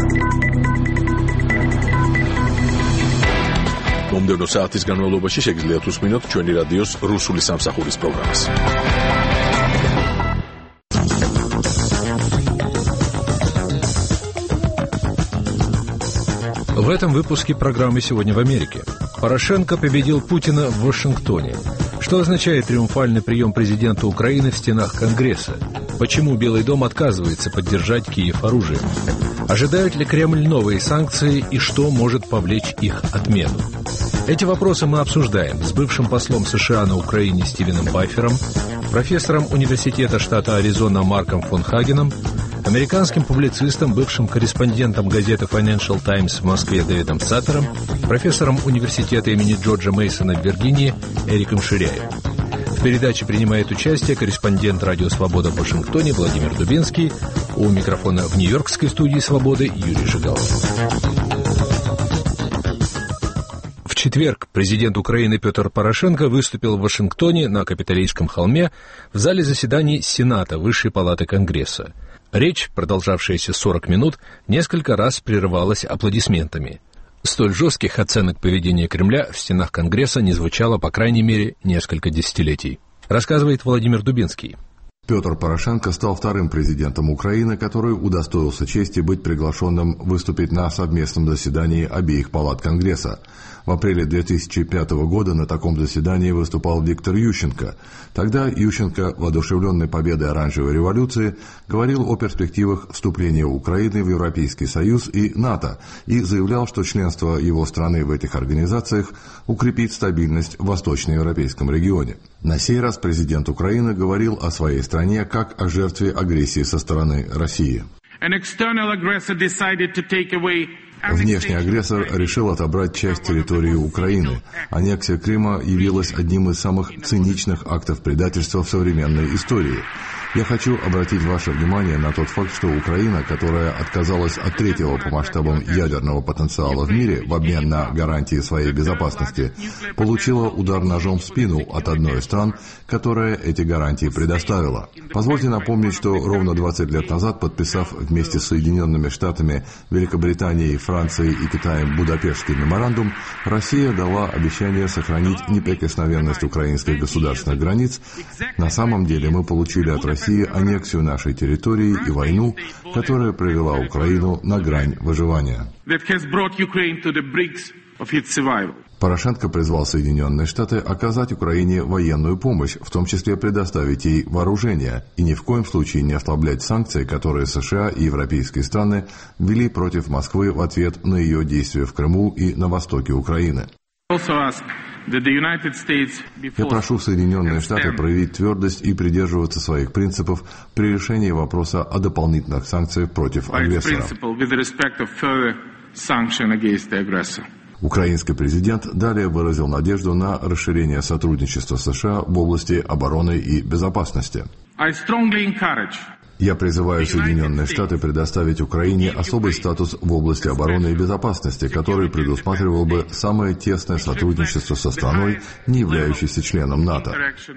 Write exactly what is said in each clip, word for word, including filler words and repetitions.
მომდევნო საათის განმავლობაში შეგიძლიათ უსმინოთ ჩვენი რადიოს რუსული სამსახურის პროგრამას. В этом выпуске программы «Сегодня в Америке». Порошенко победил Путина в Вашингтоне. Что означает триумфальный прием президента Украины в стенах Конгресса? Почему Белый дом отказывается поддержать Киев оружием? Ожидают ли Кремль новые санкции и что может повлечь их отмену? Эти вопросы мы обсуждаем с бывшим послом США на Украине Стивеном Байфером, профессором университета штата Аризона Марком фон Хагеном, американским публицистом, бывшим корреспондентом газеты Financial Times в Москве Дэвидом Саттером, профессором университета имени Джорджа Мейсона в Виргинии Эриком Ширяем. В передаче принимает участие корреспондент «Радио Свобода» в Вашингтоне Владимир Дубинский, у микрофона в Нью-Йоркской студии «Свободы» Юрий Жигалов. В четверг президент Украины Петр Порошенко выступил в Вашингтоне на Капитолийском холме в зале заседаний Сената Высшей палаты Конгресса. Речь, продолжавшаяся сорок минут, несколько раз прерывалась аплодисментами. Столь жестких оценок поведения Кремля в стенах Конгресса не звучало, по крайней мере, несколько десятилетий. Рассказывает Владимир Дубинский. Петр Порошенко стал вторым президентом Украины, который удостоился чести быть приглашенным выступить на совместном заседании обеих палат Конгресса. В апреле две тысячи пятого года на таком заседании выступал Виктор Ющенко. Тогда Ющенко, воодушевленный победой оранжевой революции, говорил о перспективах вступления Украины в Европейский Союз и НАТО и заявлял, что членство его страны в этих организациях укрепит стабильность в восточноевропейском регионе. На сей раз президент Украины говорил о своей стране как о жертве агрессии со стороны России. Внешний агрессор решил отобрать часть территории Украины. Аннексия Крыма явилась одним из самых циничных актов предательства в современной истории. Я хочу обратить ваше внимание на тот факт, что Украина, которая отказалась от третьего по масштабам ядерного потенциала в мире в обмен на гарантии своей безопасности, получила удар ножом в спину от одной из стран, которая эти гарантии предоставила. Позвольте напомнить, что ровно двадцать лет назад, подписав вместе с Соединенными Штатами, Великобританией, Францией и Китаем Будапештский меморандум, Россия дала обещание сохранить неприкосновенность украинских государственных границ. На самом деле мы получили от России аннексию нашей территории и войну, которая привела Украину на грань выживания. Порошенко призвал Соединенные Штаты оказать Украине военную помощь, в том числе предоставить ей вооружение, и ни в коем случае не ослаблять санкции, которые США и европейские страны ввели против Москвы в ответ на ее действия в Крыму и на востоке Украины. Я прошу Соединенные Штаты проявить твердость и придерживаться своих принципов при решении вопроса о дополнительных санкциях против агрессора. Украинский президент далее выразил надежду на расширение сотрудничества США в области обороны и безопасности. Я призываю Соединенные Штаты предоставить Украине особый статус в области обороны и безопасности, который предусматривал бы самое тесное сотрудничество со страной, не являющейся членом НАТО.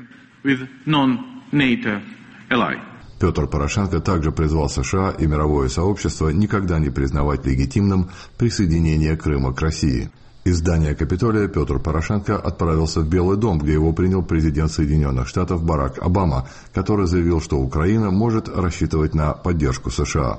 Петр Порошенко также призвал США и мировое сообщество никогда не признавать легитимным присоединение Крыма к России. Из здания Капитолия Петр Порошенко отправился в Белый дом, где его принял президент Соединенных Штатов Барак Обама, который заявил, что Украина может рассчитывать на поддержку США.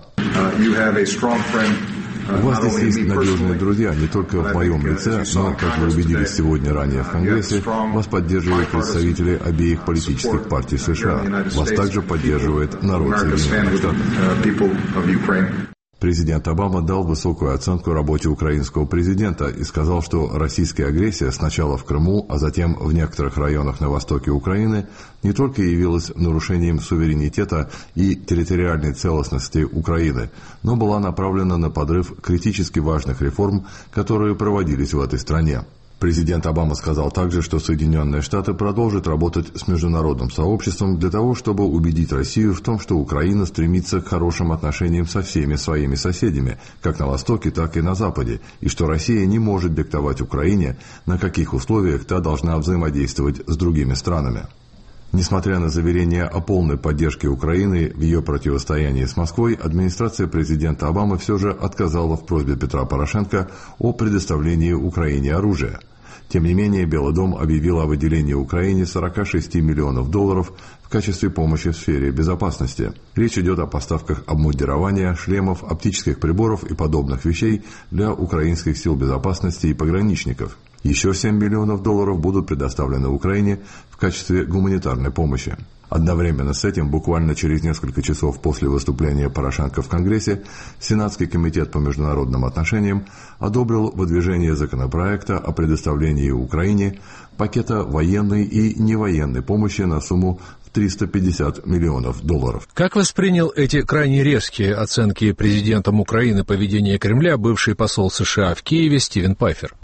У вас здесь есть надежные друзья, не только в моем лице, но, как вы убедились сегодня ранее в Конгрессе, вас поддерживают представители обеих политических партий США. Вас также поддерживает народ Соединенных Штатов. Президент Обама дал высокую оценку работе украинского президента и сказал, что российская агрессия сначала в Крыму, а затем в некоторых районах на востоке Украины не только явилась нарушением суверенитета и территориальной целостности Украины, но была направлена на подрыв критически важных реформ, которые проводились в этой стране. Президент Обама сказал также, что Соединенные Штаты продолжат работать с международным сообществом для того, чтобы убедить Россию в том, что Украина стремится к хорошим отношениям со всеми своими соседями, как на Востоке, так и на Западе, и что Россия не может диктовать Украине, на каких условиях та должна взаимодействовать с другими странами. Несмотря на заверения о полной поддержке Украины в ее противостоянии с Москвой, администрация президента Обамы все же отказала в просьбе Петра Порошенко о предоставлении Украине оружия. Тем не менее, Белый дом объявил о выделении Украине сорок шесть миллионов долларов в качестве помощи в сфере безопасности. Речь идет о поставках обмундирования, шлемов, оптических приборов и подобных вещей для украинских сил безопасности и пограничников. Еще семь миллионов долларов будут предоставлены Украине в качестве гуманитарной помощи. Одновременно с этим, буквально через несколько часов после выступления Порошенко в Конгрессе, Сенатский комитет по международным отношениям одобрил выдвижение законопроекта о предоставлении Украине пакета военной и невоенной помощи на сумму в триста пятьдесят миллионов долларов. Как воспринял эти крайне резкие оценки президентом Украины поведения Кремля бывший посол США в Киеве Стивен Пайфер?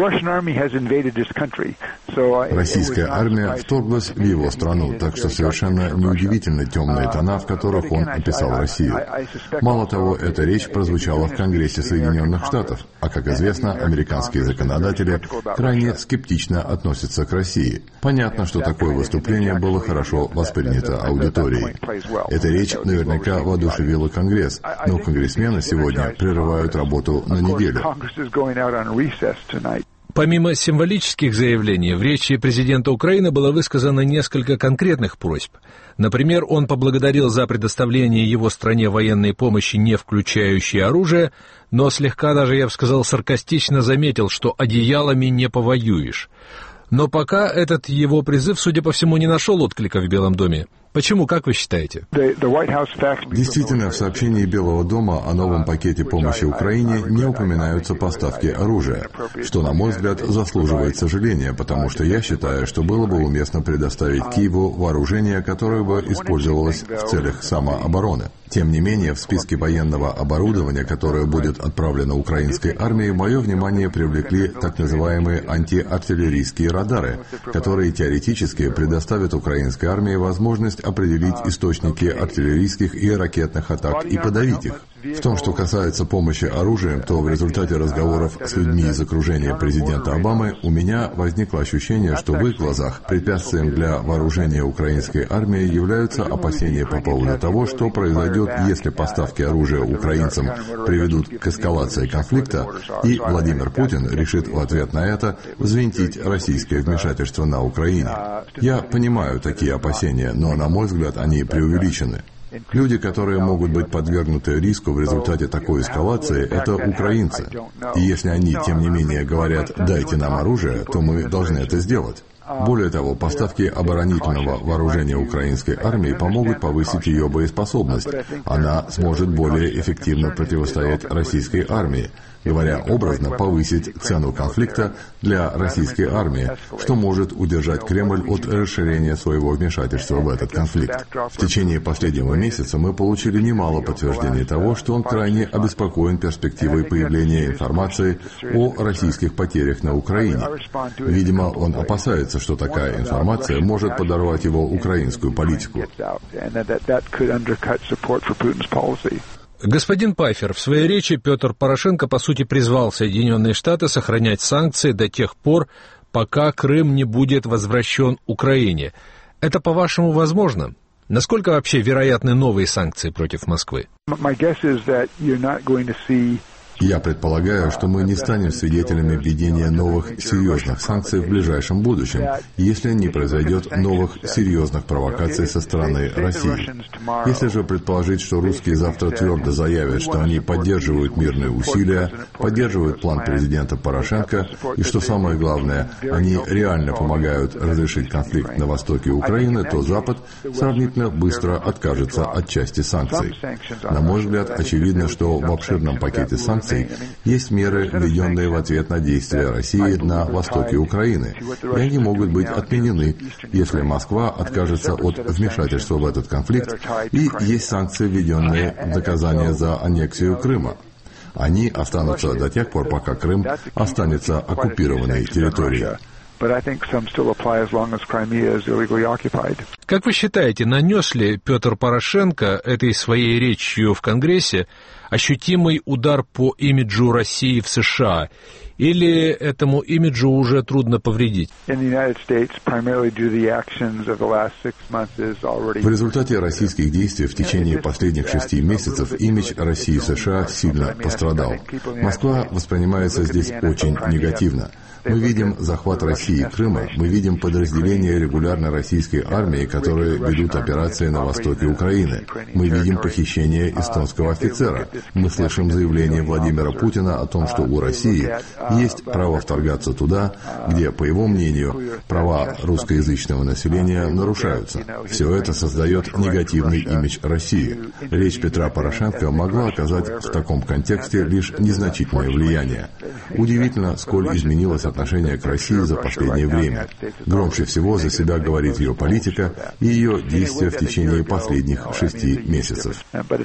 Российская армия вторглась в его страну, так что совершенно неудивительны темные тона, в которых он описал Россию. Мало того, эта речь прозвучала в Конгрессе Соединенных Штатов, а, как известно, американские законодатели крайне скептично относятся к России. Понятно, что такое выступление было хорошо воспринято аудиторией. Эта речь наверняка воодушевила Конгресс, но конгрессмены сегодня прерывают работу на неделю. Помимо символических заявлений, в речи президента Украины было высказано несколько конкретных просьб. Например, он поблагодарил за предоставление его стране военной помощи, не включающей оружие, но слегка даже, я бы сказал, саркастично заметил, что одеялами не повоюешь. Но пока этот его призыв, судя по всему, не нашел отклика в Белом доме. Почему, как вы считаете? Действительно, в сообщении Белого дома о новом пакете помощи Украине не упоминаются поставки оружия, что, на мой взгляд, заслуживает сожаления, потому что я считаю, что было бы уместно предоставить Киеву вооружение, которое бы использовалось в целях самообороны. Тем не менее, в списке военного оборудования, которое будет отправлено украинской армии, мое внимание привлекли так называемые антиартиллерийские радары, которые теоретически предоставят украинской армии возможность определить источники артиллерийских и ракетных атак и подавить их. В том, что касается помощи оружием, то в результате разговоров с людьми из окружения президента Обамы у меня возникло ощущение, что в их глазах препятствием для вооружения украинской армии являются опасения по поводу того, что произойдет, если поставки оружия украинцам приведут к эскалации конфликта, и Владимир Путин решит в ответ на это взвинтить российское вмешательство на Украине. Я понимаю такие опасения, но, на мой взгляд, они преувеличены. Люди, которые могут быть подвергнуты риску в результате такой эскалации, это украинцы. И если они, тем не менее, говорят «дайте нам оружие», то мы должны это сделать. Более того, поставки оборонительного вооружения украинской армии помогут повысить ее боеспособность. Она сможет более эффективно противостоять российской армии. Говоря образно, повысить цену конфликта для российской армии, что может удержать Кремль от расширения своего вмешательства в этот конфликт. В течение последнего месяца мы получили немало подтверждений того, что он крайне обеспокоен перспективой появления информации о российских потерях на Украине. Видимо, он опасается, что такая информация может подорвать его украинскую политику. Господин Пайфер, в своей речи Петр Порошенко, по сути, призвал Соединенные Штаты сохранять санкции до тех пор, пока Крым не будет возвращен Украине. Это, по-вашему, возможно? Насколько вообще вероятны новые санкции против Москвы? Я предполагаю, что мы не станем свидетелями введения новых серьезных санкций в ближайшем будущем, если не произойдет новых серьезных провокаций со стороны России. Если же предположить, что русские завтра твердо заявят, что они поддерживают мирные усилия, поддерживают план президента Порошенко, и, что самое главное, они реально помогают разрешить конфликт на востоке Украины, то Запад сравнительно быстро откажется от части санкций. На мой взгляд, очевидно, что в обширном пакете санкций есть меры, введенные в ответ на действия России на востоке Украины, и они могут быть отменены, если Москва откажется от вмешательства в этот конфликт, и есть санкции, введенные в наказание за аннексию Крыма. Они останутся до тех пор, пока Крым останется оккупированной территорией. Как вы считаете, нанес ли Петр Порошенко этой своей речью в Конгрессе ощутимый удар по имиджу России в США? Или этому имиджу уже трудно повредить? В результате российских действий в течение последних шести месяцев имидж России в США сильно пострадал. Москва воспринимается здесь очень негативно. Мы видим захват России и Крыма, мы видим подразделения регулярной российской армии, которые ведут операции на востоке Украины. Мы видим похищение эстонского офицера. Мы слышим заявление Владимира Путина о том, что у России есть право вторгаться туда, где, по его мнению, права русскоязычного населения нарушаются. Все это создает негативный имидж России. Речь Петра Порошенко могла оказать в таком контексте лишь незначительное влияние. Удивительно, сколь изменилось отношение к России за последнее время. Громче всего за себя говорит ее политика и ее действия в течение последних шести месяцев.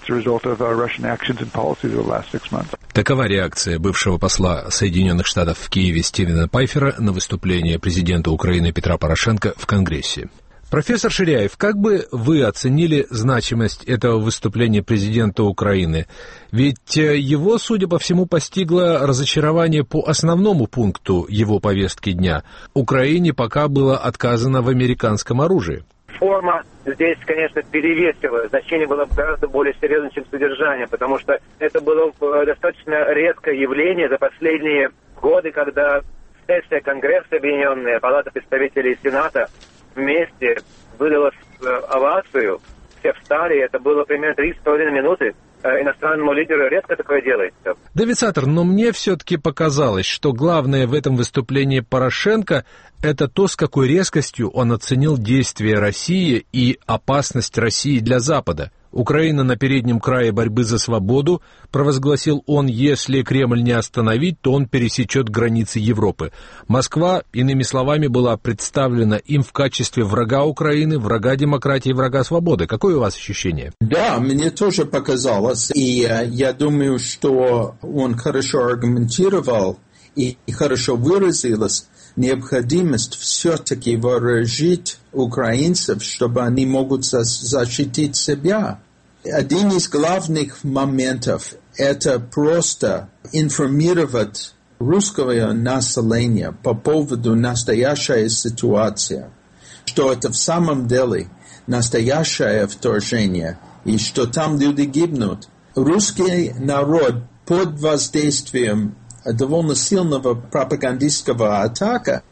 Такова реакция бывшего посла Соединенных Штатов в Киеве Стивена Пайфера на выступление президента Украины Петра Порошенко в Конгрессе. Профессор Ширяев, как бы вы оценили значимость этого выступления президента Украины? Ведь его, судя по всему, постигло разочарование по основному пункту его повестки дня. Украине пока было отказано в американском оружии. Форма здесь, конечно, перевесила. Значение было гораздо более серьезным, чем содержание, потому что это было достаточно редкое явление за последние годы, когда сессия Конгресса Объединенная, Палата представителей Сената вместе выдала овацию, все встали, это было примерно три с половиной минуты. Иностранному лидеру редко такое делается. Давид Саттер, но мне все-таки показалось, что главное в этом выступлении Порошенко – это то, с какой резкостью он оценил действия России и опасность России для Запада. Украина на переднем крае борьбы за свободу, провозгласил он, если Кремль не остановить, то он пересечет границы Европы. Москва, иными словами, была представлена им в качестве врага Украины, врага демократии, врага свободы. Какое у вас ощущение? Да, мне тоже показалось, и я думаю, что он хорошо аргументировал и хорошо выразилось необходимость все-таки вооружить украинцев, чтобы они могут защитить себя. Один из главных моментов – это просто информировать русское население по поводу настоящей ситуации, что это в самом деле настоящее вторжение, и что там люди гибнут. Русский народ под воздействием довольно сильного пропагандистского атака,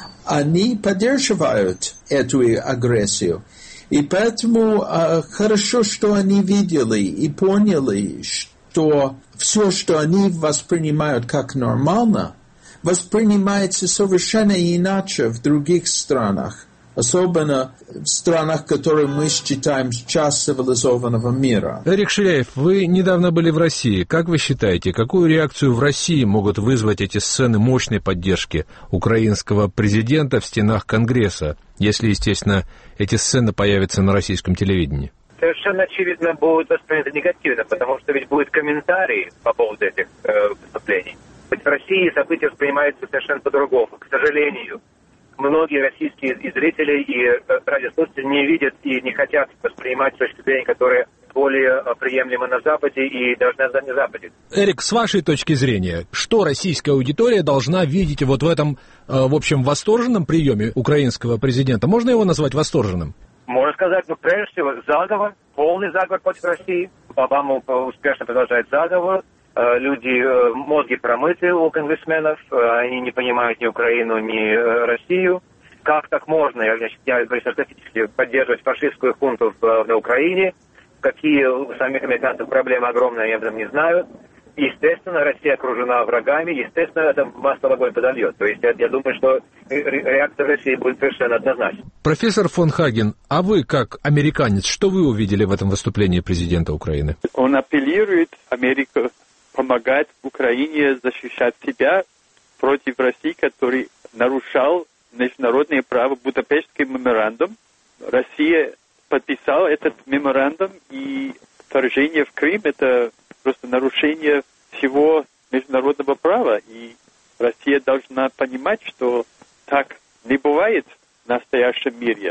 они поддерживают эту агрессию. И поэтому э, хорошо, что они видели и поняли, что все, что они воспринимают как нормально, воспринимается совершенно иначе в других странах. Особенно в странах, которые мы считаем часть цивилизованного мира. Эрик Ширяев, вы недавно были в России. Как вы считаете, какую реакцию в России могут вызвать эти сцены мощной поддержки украинского президента в стенах Конгресса, если, естественно, эти сцены появятся на российском телевидении? Совершенно очевидно будут восприняты негативно, потому что ведь будут комментарии по поводу этих э, выступлений. В России события воспринимаются совершенно по-другому, к сожалению. Многие российские и зрители, и радиослушатели не видят и не хотят воспринимать точки зрения, которые более приемлемы на Западе и должны быть на Западе. Эрик, с вашей точки зрения, что российская аудитория должна видеть вот в этом, в общем, восторженном приеме украинского президента? Можно его назвать восторженным? Можно сказать, ну, прежде всего, заговор, полный заговор против России. Обама успешно продолжает заговор. Люди, мозги промыты у конгрессменов, они не понимают ни Украину, ни Россию. Как так можно, я, я говорю саркастически, поддерживать фашистскую хунту в, на Украине? Какие у самих американцев проблемы огромные, они об этом не знают. Естественно, Россия окружена врагами, естественно, это масло в огонь подольет. То есть я, я думаю, что реакция России будет совершенно однозначна. Профессор фон Хаген, а вы, как американец, что вы увидели в этом выступлении президента Украины? Он апеллирует Америку помогать Украине защищать себя против России, который нарушал международное право, Будапештский меморандум. Россия подписала этот меморандум, и вторжение в Крым – это просто нарушение всего международного права. И Россия должна понимать, что так не бывает в настоящем мире.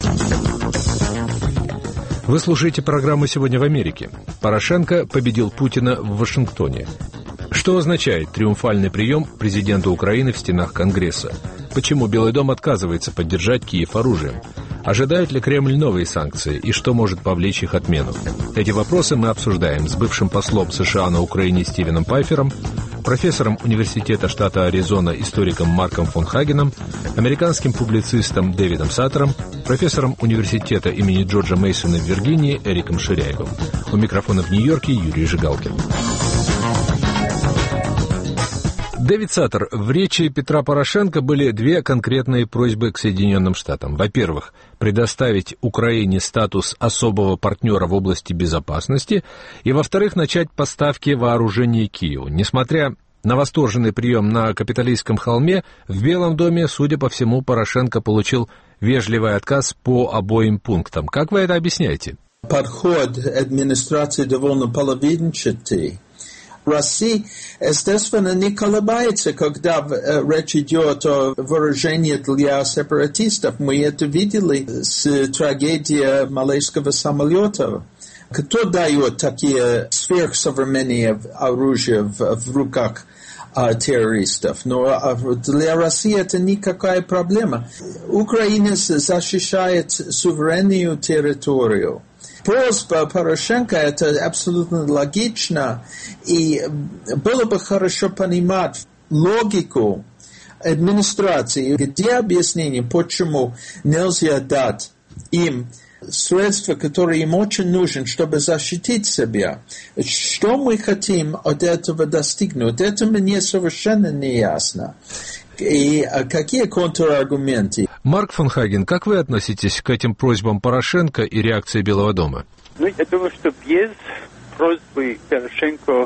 Вы слушаете программу «Сегодня в Америке». Порошенко победил Путина в Вашингтоне. Что означает триумфальный прием президента Украины в стенах Конгресса? Почему Белый дом отказывается поддержать Киев оружием? Ожидает ли Кремль новые санкции и что может повлечь их отмену? Эти вопросы мы обсуждаем с бывшим послом США на Украине Стивеном Пайфером, профессором университета штата Аризона историком Марком фон Хагеном, американским публицистом Дэвидом Саттером, профессором университета имени Джорджа Мейсона в Виргинии Эриком Ширяевым. У микрофона в Нью-Йорке Юрий Жигалкин. Дэвид Саттер, в речи Петра Порошенко были две конкретные просьбы к Соединенным Штатам. Во-первых, предоставить Украине статус особого партнера в области безопасности, и, во-вторых, начать поставки вооружений Киеву. Несмотря на восторженный прием на Капитолийском холме, в Белом доме, судя по всему, Порошенко получил вежливый отказ по обоим пунктам. Как вы это объясняете? Подход администрации довольно половинчатый. Россия, естественно, не колебается, когда речь идет о вооружении для сепаратистов. Мы это видели с трагедией малайского самолета. Кто дает такие сверхсовременные оружия в, в руках а, террористов? Но для России это никакая проблема. Украина защищает суверенную территорию. Просьба Порошенко — это абсолютно логично, и было бы хорошо понимать логику администрации, где объяснение, почему нельзя дать им средства, которые им очень нужны, чтобы защитить себя. Что мы хотим от этого достигнуть? Это мне совершенно не ясно. И какие контраргументы? Марк фон Хаген, как вы относитесь к этим просьбам Порошенко и реакции Белого дома? Ну, я думаю, что без просьбы Порошенко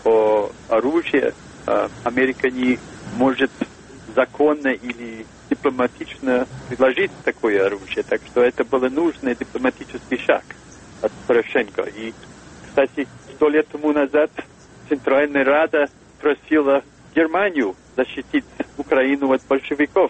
о оружии Америка не может законно или дипломатично предложить такое оружие. Так что это был нужный дипломатический шаг от Порошенко. И, кстати, сто лет тому назад Центральная Рада просила Германию защитить Украину от большевиков.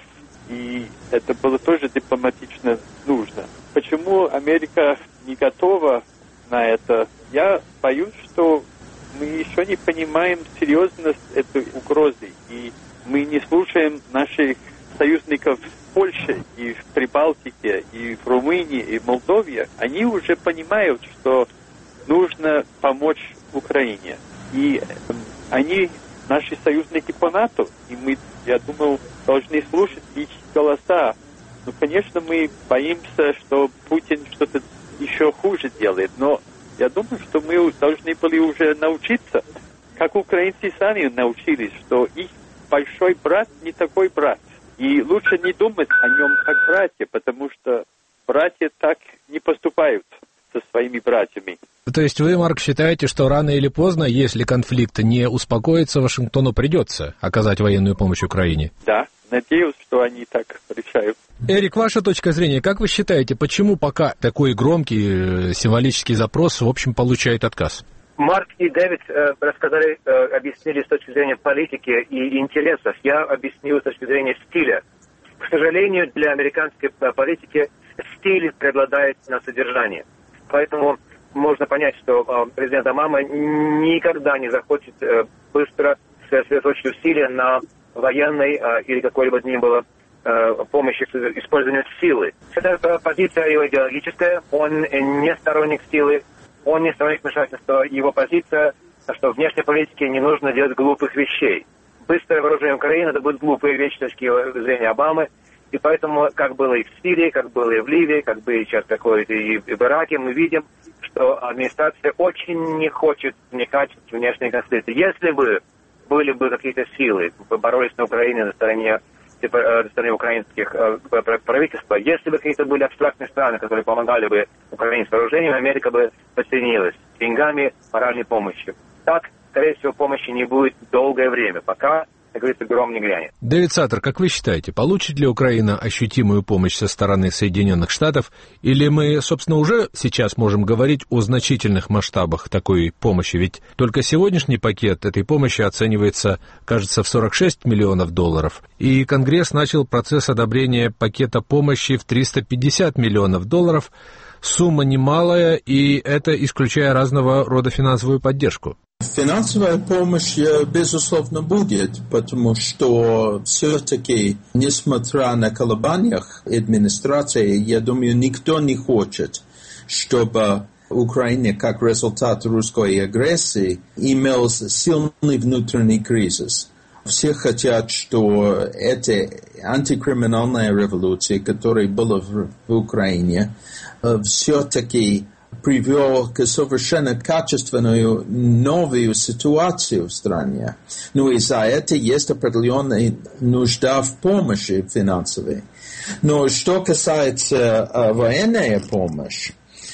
И это было тоже дипломатично нужно. Почему Америка не готова на это? Я боюсь, что мы еще не понимаем серьезность этой угрозы. И мы не слушаем наших союзников в Польше и в Прибалтике, и в Румынии, и в Молдове. Они уже понимают, что нужно помочь Украине. И они наши союзники по НАТО, и мы, я думаю, должны слушать их голоса. Ну, конечно, мы боимся, что Путин что-то еще хуже делает, но я думаю, что мы должны были уже научиться, как украинцы сами научились, что их большой брат не такой брат. И лучше не думать о нем как братья, потому что братья так не поступают со своими братьями. То есть вы, Марк, считаете, что рано или поздно, если конфликт не успокоится, Вашингтону придется оказать военную помощь Украине? Да, надеюсь, что они так решают. Эрик, ваша точка зрения, как вы считаете, почему пока такой громкий символический запрос, в общем, получает отказ? Марк и Дэвид э, рассказали, э, объяснили с точки зрения политики и интересов. Я объяснил с точки зрения стиля. К сожалению, для американской политики стиль преобладает на содержании. Поэтому можно понять, что э, президент Обама никогда не захочет э, быстро сосредоточить усилия на военной э, или какой-либо ни было э, помощи к использованию силы. Эта э, позиция его идеологическая, он не сторонник силы, он не сторонник вмешательства. Его позиция, что в внешней политике не нужно делать глупых вещей. Быстрое вооружение Украины — это будут глупые вещи с точки зрения Обамы. И поэтому, как было и в Сирии, как было и в Ливии, как бы сейчас такое и в Ираке, мы видим, что администрация очень не хочет вникать в внешние конфликты. Если бы были бы какие-то силы, боролись на Украине на стороне, типа, на стороне украинских правительства, если бы какие-то были абстрактные страны, которые помогали бы Украине с вооружением, Америка бы подсоединилась деньгами, моральной помощью. Так, скорее всего, помощи не будет долгое время, пока как говорится, гром не грянет. Дэвид Саттер, как вы считаете, получит ли Украина ощутимую помощь со стороны Соединенных Штатов, или мы, собственно, уже сейчас можем говорить о значительных масштабах такой помощи? Ведь только сегодняшний пакет этой помощи оценивается, кажется, в сорок шесть миллионов долларов, и Конгресс начал процесс одобрения пакета помощи в триста пятьдесят миллионов долларов. Сумма немалая, и это исключая разного рода финансовую поддержку. Финансовая помощь, безусловно, будет, потому что все-таки, несмотря на колебания администрации, я думаю, никто не хочет, чтобы Украина, как результат русской агрессии, имела сильный внутренний кризис. Все хотят, что эта антикриминальная революция, которая была в, в Украине, все-таки привел к совершенно качественную новую ситуацию в стране. Но из-за этого есть определенная нужда в помощи финансовой. Но что касается uh, военной помощи,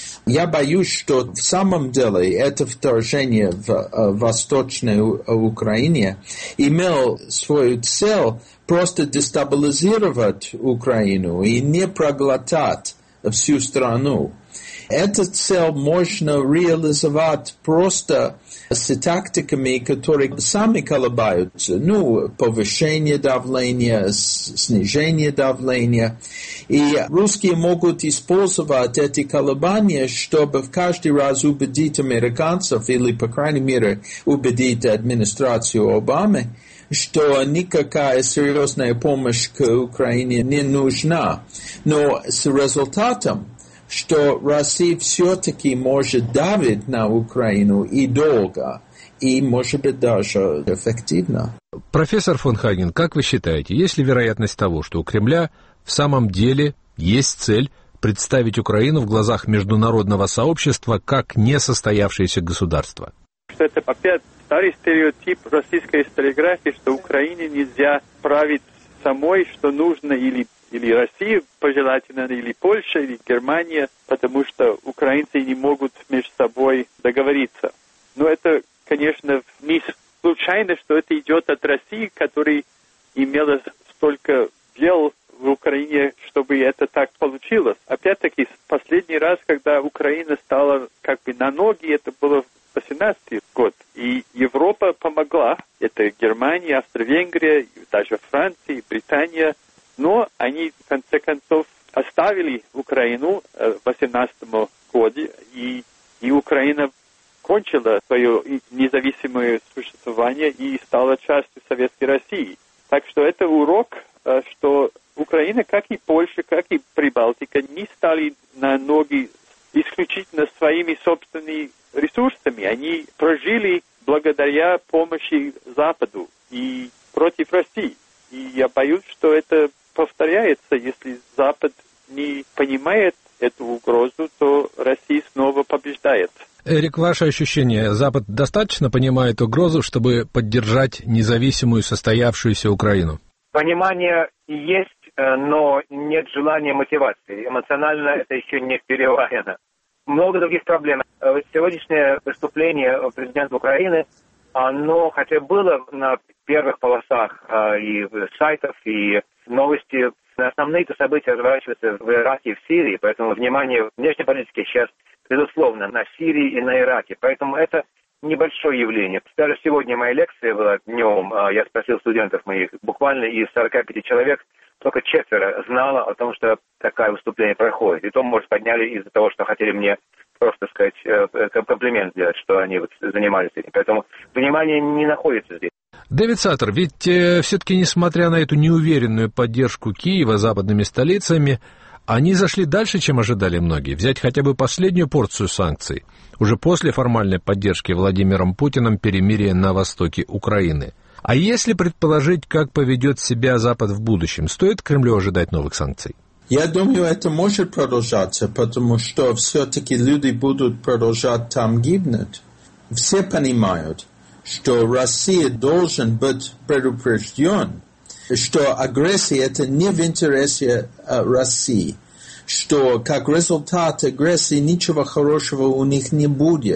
я боюсь, что в самом деле это вторжение в uh, Восточной Украине имело свою цель просто дестабилизировать Украину и не проглотать всю страну. Эту цель можно реализовать просто с тактиками, которые сами колебаются. Ну, повышение давления, снижение давления. И русские могут использовать эти колебания, чтобы в каждый раз убедить американцев, или, по крайней мере, убедить администрацию Обамы, что никакая серьезная помощь к Украине не нужна. Но с результатом, что Россия все-таки может давить на Украину и долго, и, может быть, даже эффективно. Профессор фон Хаген, как вы считаете, есть ли вероятность того, что у Кремля в самом деле есть цель представить Украину в глазах международного сообщества как несостоявшееся государство? Это опять старый стереотип российской историографии, что Украине нельзя править самой, что нужно или или Россия, пожелательно, или Польша, или Германия, потому что украинцы не могут между собой договориться. Но это, конечно, не случайно, что это идет от России, которая имела столько дел в Украине, чтобы это так получилось. Опять-таки, последний раз, когда Украина стала как бы на ноги, это было в восемнадцатый год. И Европа помогла. Это Германия, Австро-Венгрия, даже Франция, Британия. Но они, в конце концов, оставили Украину в восемнадцатом году, и, и Украина кончила свое независимое существование и стала частью Советской России. Так что это урок, что Украина, как и Польша, как и Прибалтика, не стали на ноги исключительно своими собственными ресурсами. Они прожили благодаря помощи Западу и против России. И я боюсь, что это повторяется, если Запад не понимает эту угрозу, то Россия снова побеждает. Эрик, ваше ощущение, Запад достаточно понимает угрозу, чтобы поддержать независимую состоявшуюся Украину? Понимание есть, но нет желания мотивации. Эмоционально это еще не переварено. Много других проблем. Сегодняшнее выступление президента Украины, оно хотя было на первых полосах и сайтов, и новости. Основные-то события разворачиваются в Ираке и в Сирии, поэтому внимание внешней политики сейчас, безусловно, на Сирии и на Ираке. Поэтому это небольшое явление. Даже сегодня моя лекция была днем, я спросил студентов моих, буквально из сорока пяти человек, только четверо знало о том, что такое выступление проходит. И то, может, подняли из-за того, что хотели мне просто сказать, комплимент сделать, что они вот занимались этим. Поэтому внимание не находится здесь. Дэвид Саттер, ведь э, все-таки, несмотря на эту неуверенную поддержку Киева западными столицами, они зашли дальше, чем ожидали многие. Взять хотя бы последнюю порцию санкций, уже после формальной поддержки Владимиром Путиным перемирия на востоке Украины. А если предположить, как поведет себя Запад в будущем, стоит Кремлю ожидать новых санкций? Я думаю, это может продолжаться, потому что все-таки люди будут продолжать там гибнуть. Все понимают, что Россия должен быть предупрежден, что агрессия это не в интересе uh, России, что как результат агрессии ничего хорошего у них не будет,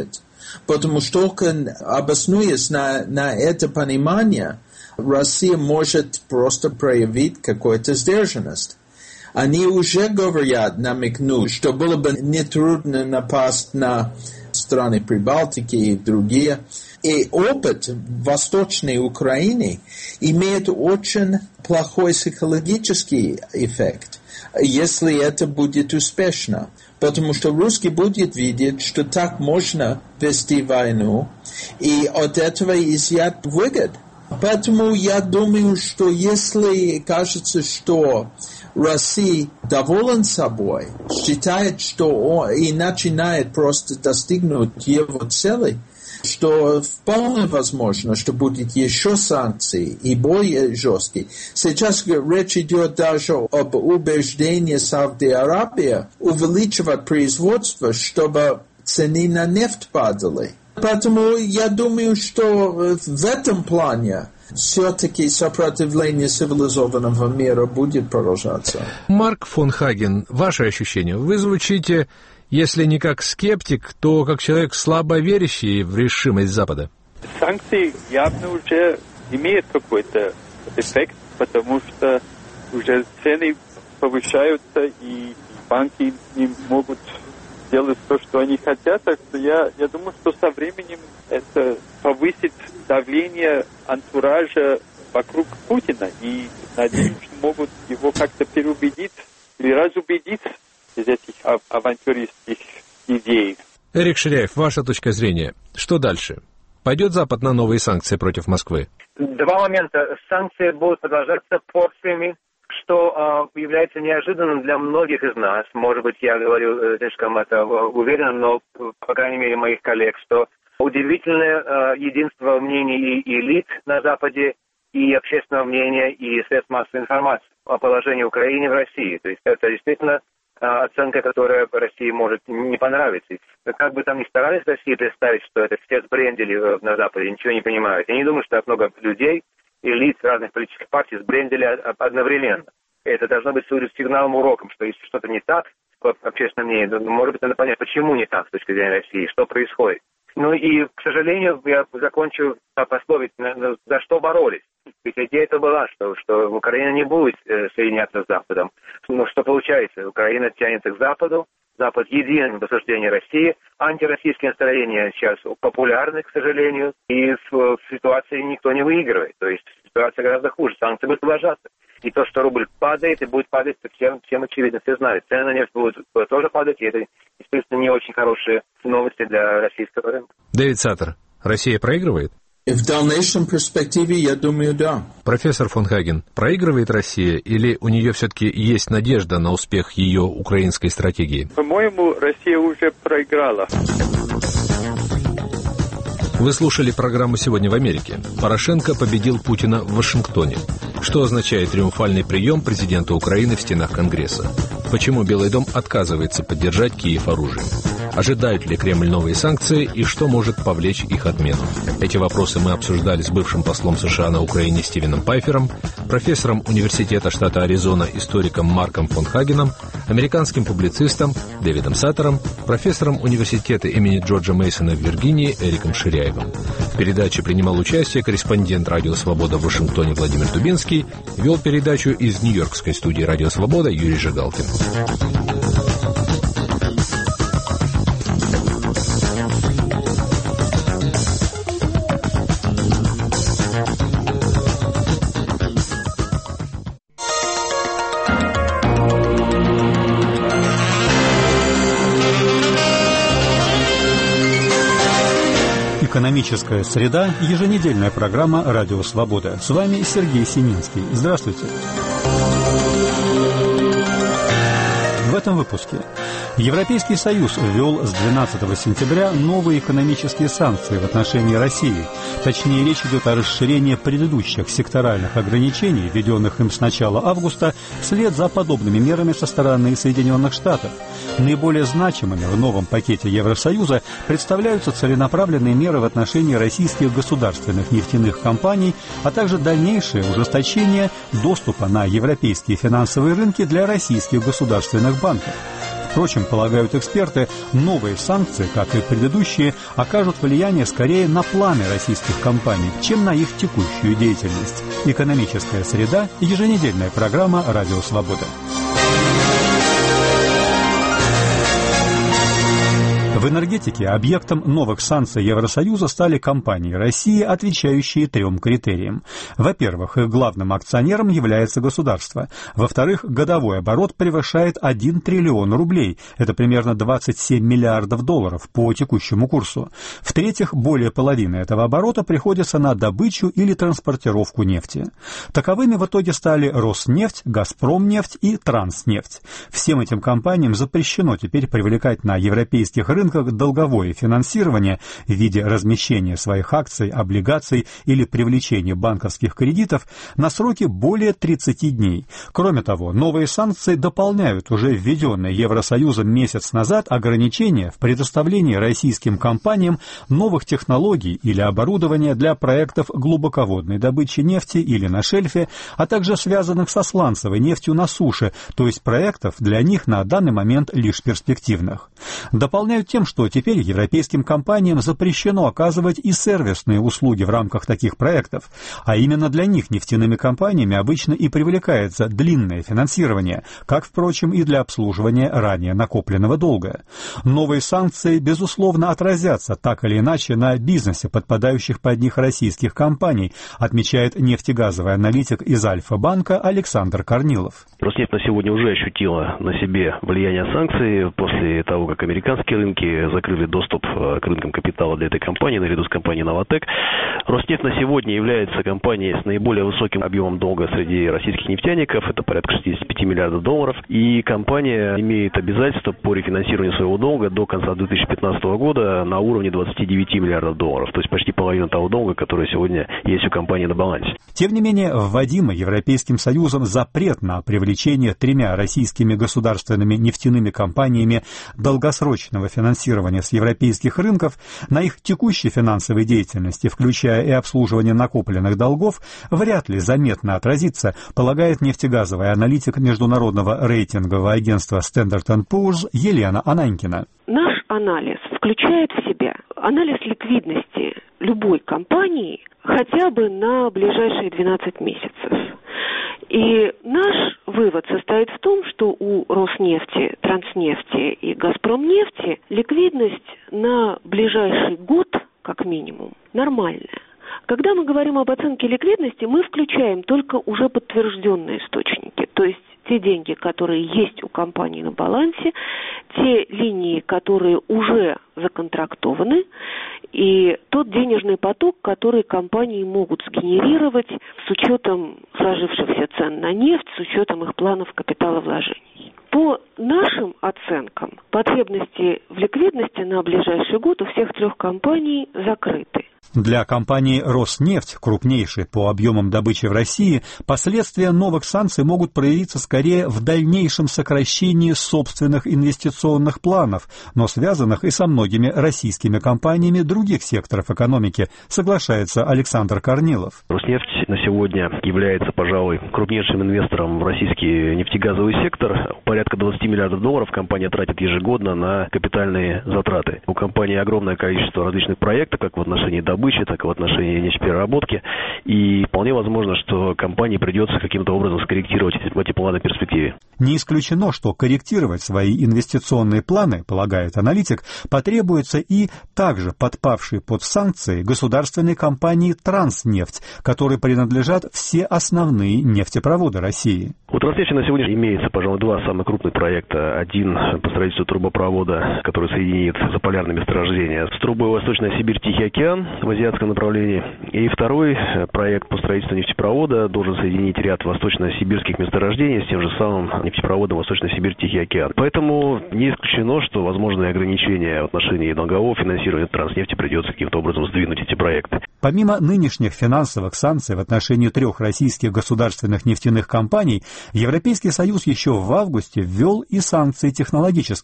потому что только обоснуясь на, на это понимание, Россия может просто проявить какую-то сдержанность. Они уже говорят, намекнут, что было бы нетрудно напасть на страны Прибалтики и другие. И опыт Восточной Украины имеет очень плохой психологический эффект, если это будет успешно. Потому что русский будет видеть, что так можно вести войну, и от этого изъять выгод. Поэтому я думаю, что если кажется, что Россия доволен собой, считает, что он и начинает просто достигнуть его целей, что вполне возможно, что будет еще санкции и более жесткие. Сейчас речь идет даже об убеждении Саудовской Аравии увеличивать производство, чтобы цены на нефть падали. Поэтому я думаю, что в этом плане все-таки сопротивление цивилизованного мира будет продолжаться. Марк фон Хаген, ваши ощущения? Вы звучите, если не как скептик, то как человек слабо верящий в решимость Запада. Санкции явно уже имеют какой-то эффект, потому что уже цены повышаются, и банки не могут делать то, что они хотят. Так что я, я думаю, что со временем это повысит давление антуража вокруг Путина. И надеюсь, что могут его как-то переубедить или разубедить из этих ав- авантюристских идей. Эрик Ширяев, ваша точка зрения. Что дальше? Пойдет Запад на новые санкции против Москвы? Два момента. Санкции будут продолжаться порциями, что э, является неожиданным для многих из нас. Может быть, я говорю э, слишком это уверенно, но, по крайней мере, моих коллег, что удивительное э, единство мнений и элит на Западе, и общественного мнения, и средств массовой информации о положении Украины в России. То есть это действительно э, оценка, которая России может не понравиться. Как бы там ни старались в России представить, что это все сбрендили э, на Западе, ничего не понимают. Я не думаю, что так много людей, элит разных политических партий сбрендили одновременно. Это должно быть сигналом, уроком, что если что-то не так в общественном мнении, то, может быть, надо понять, почему не так с точки зрения России, что происходит. Ну и, к сожалению, я закончу пословицей, за что боролись. Ведь идея-то была, что, что Украина не будет э, соединяться с Западом. Но что получается? Украина тянется к Западу, Запад един в осуждении России, антироссийские настроения сейчас популярны, к сожалению, и в, в ситуации никто не выигрывает. То есть ситуация гораздо хуже, санкции будут продолжаться. И то, что рубль падает и будет падать, всем, всем очевидно, все знают. Цены на нефть будут тоже падать, и это, естественно, не очень хорошие новости для российского рынка. Дэвид Саттер, Россия проигрывает? В дальнейшем перспективе, я думаю, да. Профессор фон Хаген, проигрывает Россия или у нее все-таки есть надежда на успех ее украинской стратегии? По-моему, Россия уже проиграла. Вы слушали программу «Сегодня в Америке». Порошенко победил Путина в Вашингтоне. Что означает триумфальный прием президента Украины в стенах Конгресса? Почему Белый дом отказывается поддержать Киев оружием? Ожидают ли Кремль новые санкции и что может повлечь их отмену? Эти вопросы мы обсуждали с бывшим послом США на Украине Стивеном Пайфером, профессором университета штата Аризона, историком Марком фон Хагеном, американским публицистом Дэвидом Саттером, профессором университета имени Джорджа Мейсона в Виргинии Эриком Ширяевым. В передаче принимал участие корреспондент «Радио Свобода» в Вашингтоне Владимир Дубинский, вел передачу из Нью-Йоркской студии «Радио Свобода» Юрий Жигалкин. Экономическая среда. Еженедельная программа «Радио Свобода». С вами Сергей Семинский. Здравствуйте. В этом выпуске. Европейский Союз ввел с двенадцатого сентября новые экономические санкции в отношении России. Точнее, речь идет о расширении предыдущих секторальных ограничений, введенных им с начала августа, вслед за подобными мерами со стороны Соединенных Штатов. Наиболее значимыми в новом пакете Евросоюза представляются целенаправленные меры в отношении российских государственных нефтяных компаний, а также дальнейшее ужесточение доступа на европейские финансовые рынки для российских государственных банков. В Впрочем, полагают эксперты, новые санкции, как и предыдущие, окажут влияние скорее на планы российских компаний, чем на их текущую деятельность. Экономическая среда. Еженедельная программа «Радио Свобода». В энергетике объектом новых санкций Евросоюза стали компании России, отвечающие трем критериям. Во-первых, их главным акционером является государство. Во-вторых, годовой оборот превышает один триллион рублей. Это примерно двадцать семь миллиардов долларов по текущему курсу. В-третьих, более половины этого оборота приходится на добычу или транспортировку нефти. Таковыми в итоге стали Роснефть, Газпромнефть и Транснефть. Всем этим компаниям запрещено теперь привлекать на европейских рынках долговое финансирование в виде размещения своих акций, облигаций или привлечения банковских кредитов на сроки более тридцати дней. Кроме того, новые санкции дополняют уже введенные Евросоюзом месяц назад ограничения в предоставлении российским компаниям новых технологий или оборудования для проектов глубоководной добычи нефти или на шельфе, а также связанных со сланцевой нефтью на суше, то есть проектов для них на данный момент лишь перспективных. Дополняют тем, что теперь европейским компаниям запрещено оказывать и сервисные услуги в рамках таких проектов, а именно для них нефтяными компаниями обычно и привлекается длинное финансирование, как, впрочем, и для обслуживания ранее накопленного долга. Новые санкции, безусловно, отразятся так или иначе на бизнесе подпадающих под них российских компаний, отмечает нефтегазовый аналитик из Альфа-банка Александр Корнилов. Роснефть на сегодня уже ощутила на себе влияние санкций после того, как американские рынки закрыли доступ к рынкам капитала для этой компании наряду с компанией «Новатэк». Роснефть на сегодня является компанией с наиболее высоким объемом долга среди российских нефтяников, это порядка шестьдесят пять миллиардов долларов, и компания имеет обязательства по рефинансированию своего долга до конца две тысячи пятнадцатого года на уровне двадцати девяти миллиардов долларов, то есть почти половина того долга, который сегодня есть у компании на балансе. Тем не менее, вводимый Европейским Союзом запрет на привлечение тремя российскими государственными нефтяными компаниями долгосрочного финансирования с европейских рынков на их текущей финансовой деятельности, включая и обслуживание накопленных долгов, вряд ли заметно отразится, полагает нефтегазовый аналитик международного рейтингового агентства Standard энд Poor's Елена Ананькина. Наш анализ включает в себя анализ ликвидности любой компании хотя бы на ближайшие двенадцать месяцев. И наш вывод состоит в том, что у Роснефти, Транснефти и Газпромнефти ликвидность на ближайший год, как минимум, нормальная. Когда мы говорим об оценке ликвидности, мы включаем только уже подтвержденные источники, то есть те деньги, которые есть у компании на балансе, те линии, которые уже законтрактованы, и тот денежный поток, который компании могут сгенерировать с учетом сложившихся цен на нефть, с учетом их планов капиталовложений. По нашим оценкам, потребности в ликвидности на ближайший год у всех трех компаний закрыты. Для компании «Роснефть», крупнейшей по объемам добычи в России, последствия новых санкций могут проявиться скорее в дальнейшем сокращении собственных инвестиционных планов, но связанных и со многими российскими компаниями других секторов экономики, соглашается Александр Корнилов. «Роснефть» на сегодня является, пожалуй, крупнейшим инвестором в российский нефтегазовый сектор. Порядка двадцати миллиардов долларов компания тратит ежегодно на капитальные затраты. У компании огромное количество различных проектов, как в отношении добычи, так и в отношении нефтепереработки. И вполне возможно, что компании придется каким-то образом скорректировать эти планы в перспективе. Не исключено, что корректировать свои инвестиционные планы, полагает аналитик, потребуется и также подпавшей под санкции государственной компании «Транснефть», которой принадлежат все основные нефтепроводы России. У «Транснефти» на сегодня имеется, пожалуй, два самых крупных проекта. Один по строительству трубопровода, который соединит заполярные месторождения с трубой Восточная Сибирь, Тихий океан в азиатском направлении. И второй проект по строительству нефтепровода должен соединить ряд восточно-сибирских месторождений с тем же самым нефтепроводом Восточная Сибирь, Тихий океан. Поэтому не исключено, что возможные ограничения в отношении долгового финансирования «Транснефти» придется каким-то образом сдвинуть эти проекты. Помимо нынешних финансовых санкций в отношении трех российских государственных нефтяных компаний, Европейский Союз еще в августе ввел и санкции технологические.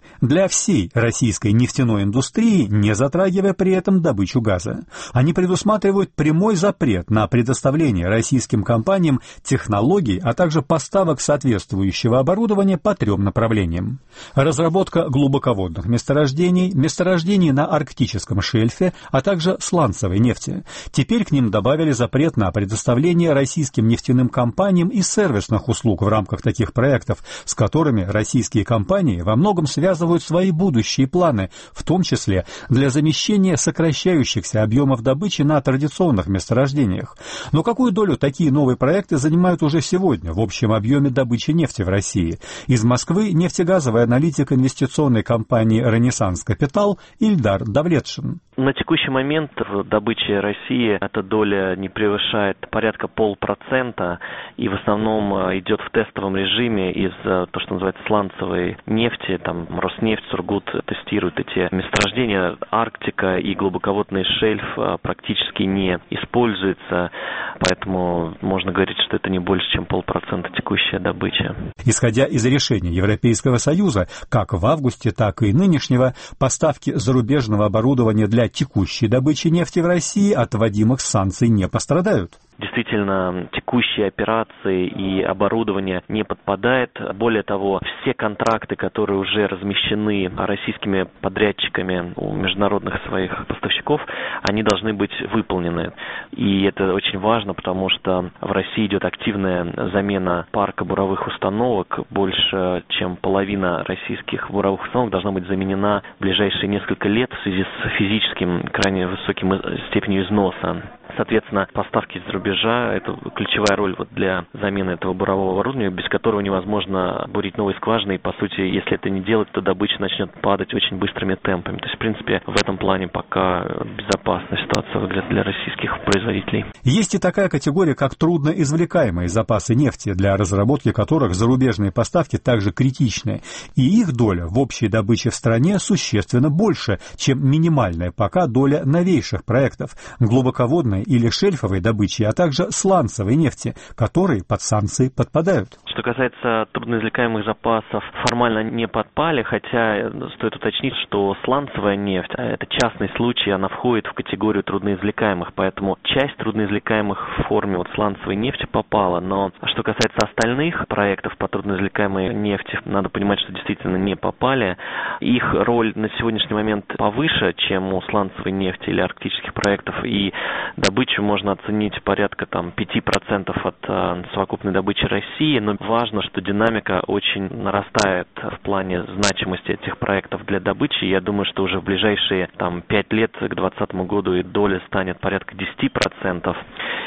для всей российской нефтяной индустрии, не затрагивая при этом добычу газа. Они предусматривают прямой запрет на предоставление российским компаниям технологий, а также поставок соответствующего оборудования по трем направлениям. Разработка глубоководных месторождений, месторождений на арктическом шельфе, а также сланцевой нефти. Теперь к ним добавили запрет на предоставление российским нефтяным компаниям и сервисных услуг в рамках таких проектов, с которыми российские компании во многом связывают свои будущие планы, в том числе для замещения сокращающихся объемов добычи на традиционных месторождениях. Но какую долю такие новые проекты занимают уже сегодня в общем объеме добычи нефти в России? Из Москвы нефтегазовый аналитик инвестиционной компании «Ренессанс Капитал» Ильдар Давлетшин. На текущий момент в добыче России эта доля не превышает порядка полпроцента и в основном идет в тестовом режиме из то, что называется сланцевой нефти. Там Роснефть, Сургут тестируют эти месторождения. Арктика и глубоководный шельф практически не используются, поэтому можно говорить, что это не больше, чем полпроцента текущая добыча. Исходя из решения Европейского Союза, как в августе, так и нынешнего, поставки зарубежного оборудования для текущей добычи нефти в России от вводимых санкций не пострадают. Действительно, текущие операции и оборудование не подпадает. Более того, все контракты, которые уже размещены российскими подрядчиками у международных своих поставщиков, они должны быть выполнены. И это очень важно, потому что в России идет активная замена парка буровых установок. Больше, чем половина российских буровых установок должна быть заменена в ближайшие несколько лет в связи с физическим крайне высоким степенью износа. Соответственно, поставки из-за рубежа – это ключевая роль вот для замены этого бурового оборудования, без которого невозможно бурить новые скважины. И, по сути, если это не делать, то добыча начнет падать очень быстрыми темпами. То есть, в принципе, в этом плане пока безопасная ситуация выглядит для российских производителей. Есть и такая категория, как трудноизвлекаемые запасы нефти, для разработки которых зарубежные поставки также критичны. И их доля в общей добыче в стране существенно больше, чем минимальная пока доля новейших проектов – глубоководной или шельфовой добычи, а также сланцевой нефти, которые под санкции подпадают. Что касается трудноизвлекаемых запасов, формально не подпали, хотя стоит уточнить, что сланцевая нефть, это частный случай, она входит в категорию трудноизвлекаемых, поэтому часть трудноизвлекаемых в форме вот сланцевой нефти попала, но что касается остальных проектов по трудноизвлекаемой нефти, надо понимать, что действительно не попали. Их роль на сегодняшний момент повыше, чем у сланцевой нефти или арктических проектов, и добычу можно оценить порядка там пять процентов от э, совокупной добычи России, но важно, что динамика очень нарастает в плане значимости этих проектов для добычи. Я думаю, что уже в ближайшие там пять лет к двадцатому году и доля станет порядка десять процентов.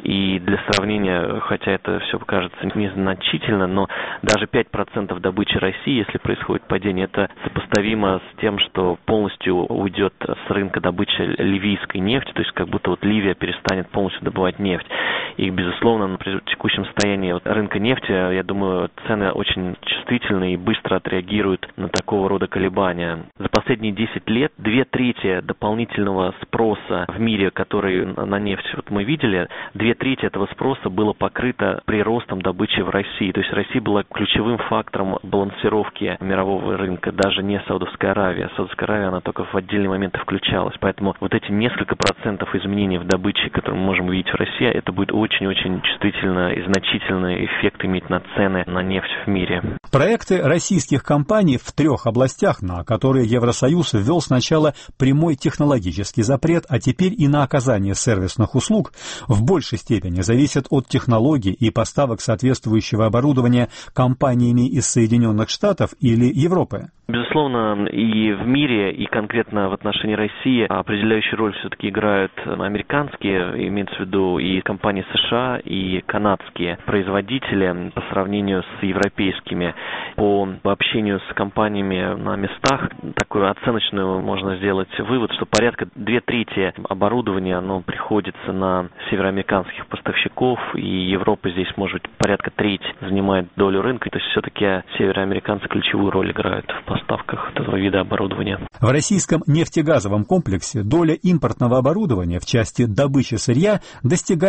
И для сравнения, хотя это все кажется незначительно, но даже пять процентов добычи России, если происходит падение, это сопоставимо с тем, что полностью уйдет с рынка добычи ливийской нефти, то есть как будто вот Ливия перестанет полностью добывать нефть. И, безусловно, при текущем состоянии рынка нефти, я думаю, цены очень чувствительны и быстро отреагируют на такого рода колебания. За последние десять лет две трети дополнительного спроса в мире, который на нефть вот мы видели, две трети этого спроса было покрыто приростом добычи в России. То есть Россия была ключевым фактором балансировки мирового рынка, даже не Саудовская Аравия. Саудовская Аравия, она только в отдельные моменты включалась. Поэтому вот эти несколько процентов изменений в добыче, которые мы можем увидеть в России, это будет очень-очень чувствительно и значительный эффект иметь на цены на нефть в мире. Проекты российских компаний в трех областях, на которые Евросоюз ввел сначала прямой технологический запрет, а теперь и на оказание сервисных услуг, в большей степени зависят от технологий и поставок соответствующего оборудования компаниями из Соединенных Штатов или Европы. Безусловно, и в мире, и конкретно в отношении России определяющую роль все-таки играют американские, имеется в виду и компании США, и канадские производители по сравнению с европейскими. По общению с компаниями на местах, такую оценочную можно сделать вывод, что порядка две трети оборудования оно приходится на североамериканских поставщиков, и Европа здесь, может быть, порядка треть занимает долю рынка. То есть все-таки североамериканцы ключевую роль играют в поставках этого вида оборудования. В российском нефтегазовом комплексе доля импортного оборудования в части добычи сырья достигает двадцать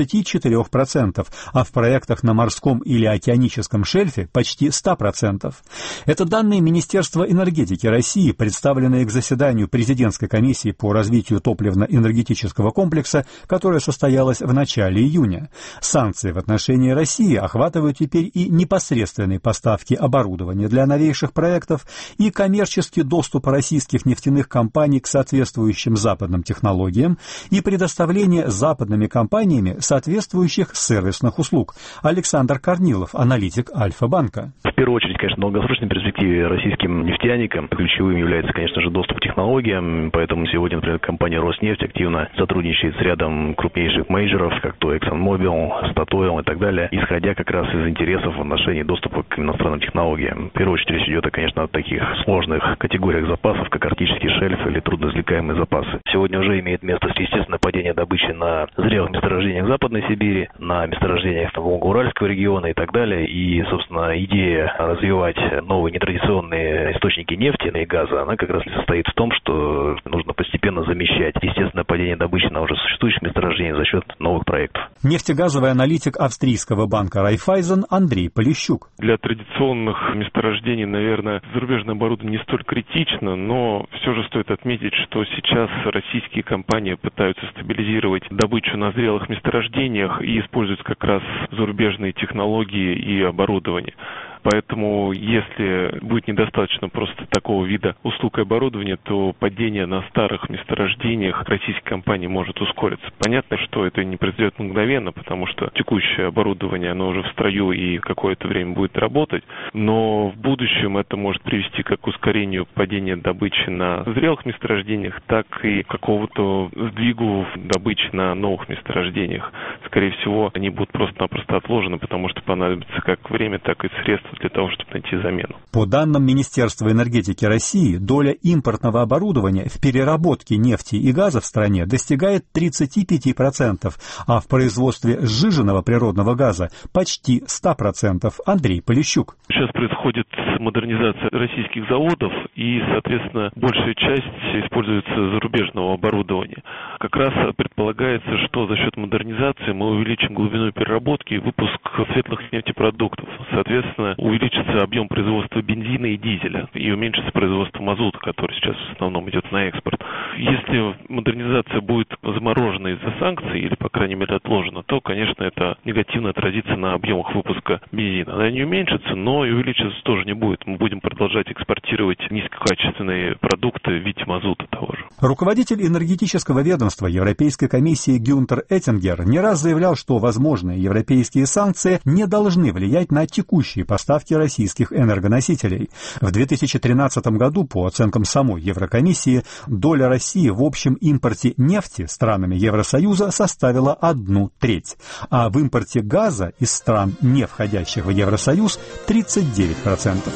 тридцати четырёх процентов, а в проектах на морском или океаническом шельфе почти ста процентов. Это данные Министерства энергетики России, представленные к заседанию президентской комиссии по развитию топливно-энергетического комплекса, которое состоялось в начале июня. Санкции в отношении России охватывают теперь и непосредственные поставки оборудования для новейших проектов, и коммерческий доступ российских нефтяных компаний к соответствующим западным технологиям, и предоставление западными компаниями соответствующих сервисных услуг. Александр Корнилов, аналитик Альфа-банка. В первую очередь, конечно, в долгосрочной перспективе российским нефтяникам ключевым является, конечно же, доступ к технологиям, поэтому сегодня, например, компания «Роснефть» активно сотрудничает с рядом крупнейших мейджоров, как то ExxonMobil, Statoil и так далее, исходя как раз из интересов в отношении доступа к иностранным технологиям. В первую очередь речь идет, конечно, о таких сложных категориях запасов, как арктический шельф или трудноизвлекаемые запасы. Сегодня уже имеет место естественное падение добычи на зрелых месторождениях Западной Сибири, на месторождениях Волго-Уральского региона и так далее. И, собственно, идея развивать новые нетрадиционные источники нефти и газа, она как раз и состоит в том, что нужно постепенно замещать естественное падение добычи на уже существующих месторождениях за счет новых проектов. Нефтегазовый аналитик австрийского банка Райффайзен Андрей Полищук. Для традиционных месторождений, наверное, зарубежное оборудование не столь критично, но все же стоит отметить, что сейчас российские компании пытаются стабилизировать добычу на зрелых месторождениях и используют как раз зарубежные технологии и оборудование. Поэтому, если будет недостаточно просто такого вида услуг и оборудования, то падение на старых месторождениях российских компаний может ускориться. Понятно, что это не произойдет мгновенно, потому что текущее оборудование, оно уже в строю и какое-то время будет работать, но в будущем это может привести как к ускорению падения добычи на зрелых месторождениях, так и к какого-то сдвигу добычи на новых месторождениях. Скорее всего, они будут просто-напросто отложены, потому что понадобится как время, так и средства для того, чтобы найти замену. По данным Министерства энергетики России, доля импортного оборудования в переработке нефти и газа в стране достигает тридцати пяти процентов, а в производстве сжиженного природного газа почти ста процентов. Андрей Полищук. Сейчас происходит модернизация российских заводов, и, соответственно, большая часть используется зарубежного оборудования. Как раз предполагается, что за счет модернизации мы увеличим глубину переработки и выпуск светлых нефтепродуктов. Соответственно, увеличится объем производства бензина и дизеля, и уменьшится производство мазута, который сейчас в основном идет на экспорт. Если модернизация будет заморожена из-за санкций, или, по крайней мере, отложена, то, конечно, это негативно отразится на объемах выпуска бензина. Она не уменьшится, но и увеличиться тоже не будет. Мы будем продолжать экспортировать низкокачественные продукты в виде мазута того же. Руководитель энергетического ведомства Европейской комиссии Гюнтер Эттингер не раз заявлял, что возможные европейские санкции не должны влиять на текущие поставки российских энергоносителей. В две тысячи тринадцатом году, по оценкам самой Еврокомиссии, доля России в общем импорте нефти странами Евросоюза составила одну треть, а в импорте газа из стран, не входящих в Евросоюз, тридцать девять процентов.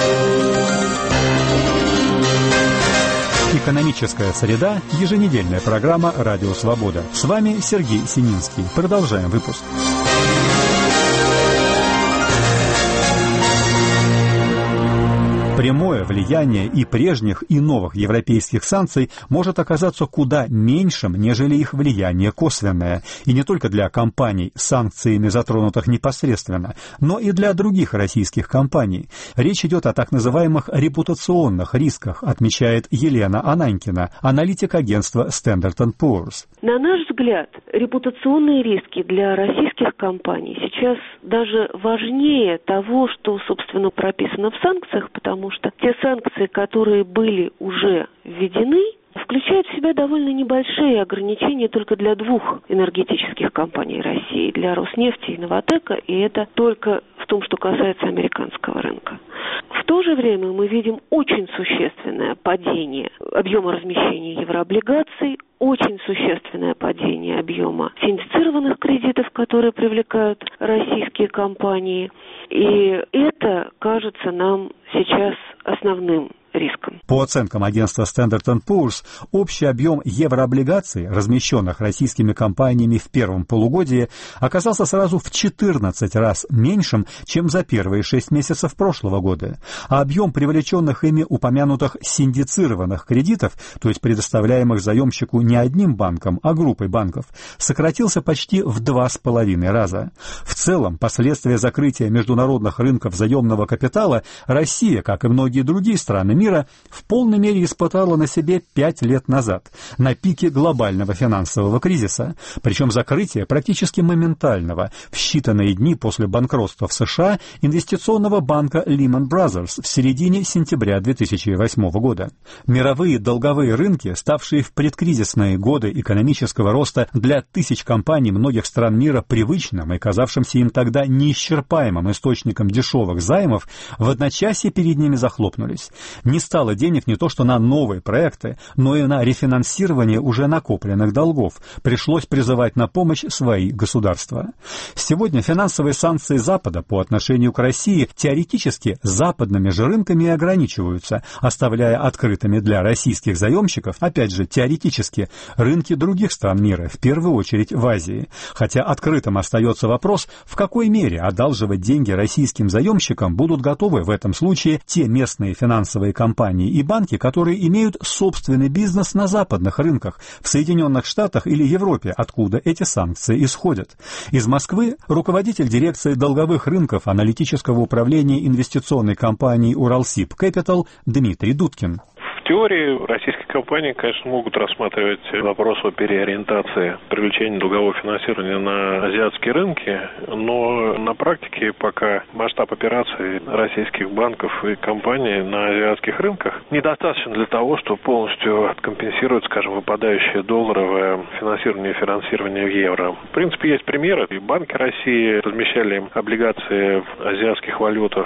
Экономическая среда. Еженедельная программа «Радио Свобода». С вами Сергей Сининский. Продолжаем выпуск. Прямое влияние и прежних, и новых европейских санкций может оказаться куда меньшим, нежели их влияние косвенное. И не только для компаний, санкциями затронутых непосредственно, но и для других российских компаний. Речь идет о так называемых репутационных рисках, отмечает Елена Ананькина, аналитик агентства Standard энд Poor's. На наш взгляд, репутационные риски для российских компаний сейчас даже важнее того, что, собственно, прописано в санкциях, потому что те санкции, которые были уже введены, включают в себя довольно небольшие ограничения только для двух энергетических компаний России, для Роснефти и Новатэка, и это только в том, что касается американского рынка. В то же время мы видим очень существенное падение объема размещения еврооблигаций, очень существенное падение объема синдицированных кредитов, которые привлекают российские компании. И это кажется нам сейчас основным риском. По оценкам агентства Standard энд Poor's, общий объем еврооблигаций, размещенных российскими компаниями в первом полугодии, оказался сразу в четырнадцать раз меньшим, чем за первые шесть месяцев прошлого года, а объем привлеченных ими упомянутых синдицированных кредитов, то есть предоставляемых заемщику не одним банком, а группой банков, сократился почти в два с половиной раза. В целом, последствия закрытия международных рынков заемного капитала Россия, как и многие другие страны мира, в полной мере испытала на себе пять лет назад, на пике глобального финансового кризиса, причем закрытие практически моментального, в считанные дни после банкротства в США инвестиционного банка Lehman Brothers в середине сентября две тысячи восьмого года. Мировые долговые рынки, ставшие в предкризисные годы экономического роста для тысяч компаний многих стран мира привычным и казавшимся им тогда неисчерпаемым источником дешевых займов, в одночасье перед ними захлопнулись. Не стало денег не то что на новые проекты, но и на рефинансирование уже накопленных долгов. Пришлось призывать на помощь свои государства. Сегодня финансовые санкции Запада по отношению к России теоретически западными же рынками и ограничиваются, оставляя открытыми для российских заемщиков, опять же теоретически, рынки других стран мира, в первую очередь в Азии. Хотя открытым остается вопрос, в какой мере одалживать деньги российским заемщикам будут готовы в этом случае те местные финансовые компании и банки, которые имеют собственный бизнес на западных рынках, в Соединенных Штатах или Европе, откуда эти санкции исходят. Из Москвы руководитель дирекции долговых рынков аналитического управления инвестиционной компании «Уралсиб Кэпитал» Дмитрий Дудкин. В теории российские компании, конечно, могут рассматривать вопрос о переориентации привлечения долгового финансирования на азиатские рынки, но на практике пока масштаб операций российских банков и компаний на азиатских рынках недостаточно для того, чтобы полностью компенсировать, скажем, выпадающее долларовое финансирование и финансирование в евро. В принципе, есть примеры. И банки России размещали облигации в азиатских валютах,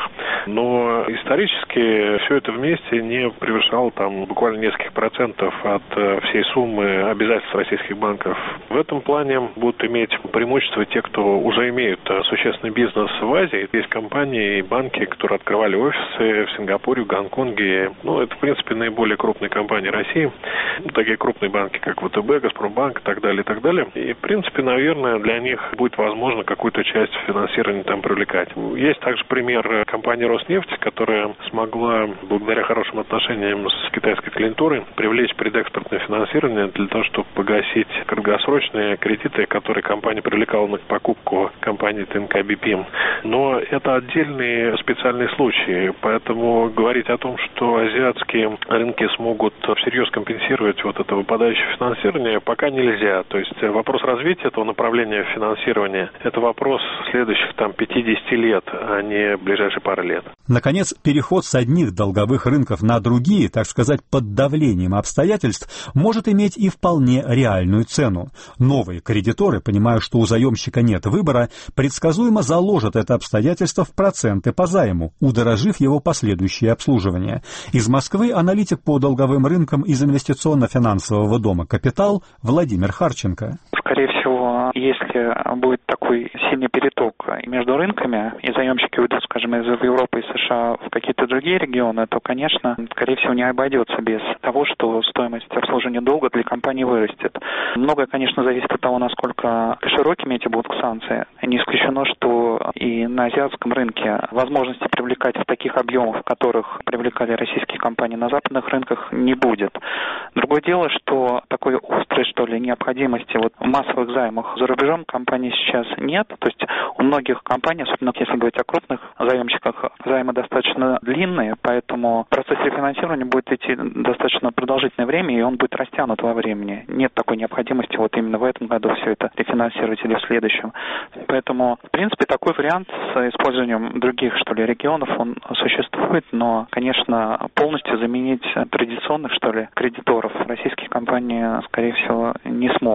но исторически все это вместе не превышало там буквально несколько процентов от всей суммы обязательств российских банков. В этом плане будут иметь преимущество те, кто уже имеют существенный бизнес в Азии. Есть компании и банки, которые открывали офисы в Сингапуре, в Гонконге. Ну, это, в принципе, наиболее крупные компании России. Такие крупные банки, как ВТБ, Газпромбанк и так далее, и так далее. И, в принципе, наверное, для них будет возможно какую-то часть финансирования там привлекать. Есть также пример компании Роснефть, которая смогла, благодаря хорошим отношениям с китайской клиентурой, привлечь предэкспортное финансирование для того, чтобы погасить краткосрочные кредиты, которые компания привлекала на покупку компании ТНК Би Пи. Но это отдельные специальные случаи, поэтому говорить о том, что азиатские рынки смогут всерьез компенсировать вот это выпадающее финансирование, пока нельзя. То есть вопрос развития этого направления финансирования – это вопрос следующих там пятьдесят лет, а не ближайшие пары лет. Наконец, переход с одних долговых рынков на другие, так сказать, под давлением обстоятельств, может иметь и вполне реальную цену. Новые кредиторы, понимая, что у заемщика нет выбора, предсказуемо заложат это обстоятельство в проценты по займу, удорожив его последующее обслуживание. Из Москвы аналитик по долговым рынкам из инвестиционно-финансового дома «Капитал» Владимир Харченко. Скорее всего, если будет такой сильный переток между рынками, и заемщики уйдут, скажем, из Европы и США в какие-то другие регионы, то, конечно, скорее всего, не обойдется без того, что стоимость обслуживания долга для компании вырастет. Многое, конечно, зависит от того, насколько широкими эти будут санкции. Не исключено, что и на азиатском рынке возможности привлекать в таких объемах, в которых привлекали российские компании на западных рынках, не будет. Другое дело, что такой острой, что ли, необходимости вот в массовых займах за рубежом компаний сейчас нет. То есть у многих компаний, особенно если говорить о крупных заемщиках, займы достаточно длинные, поэтому процесс рефинансирования будет идти достаточно продолжительное время, и он будет растянут во времени. Нет такой необходимости вот именно в этом году все это рефинансировать или в следующем. Поэтому, в принципе, такой вариант с использованием других, что ли, регионов, он существует, но, конечно, полностью заменить традиционных, что ли, кредиторов российские компании, скорее всего, не смогут.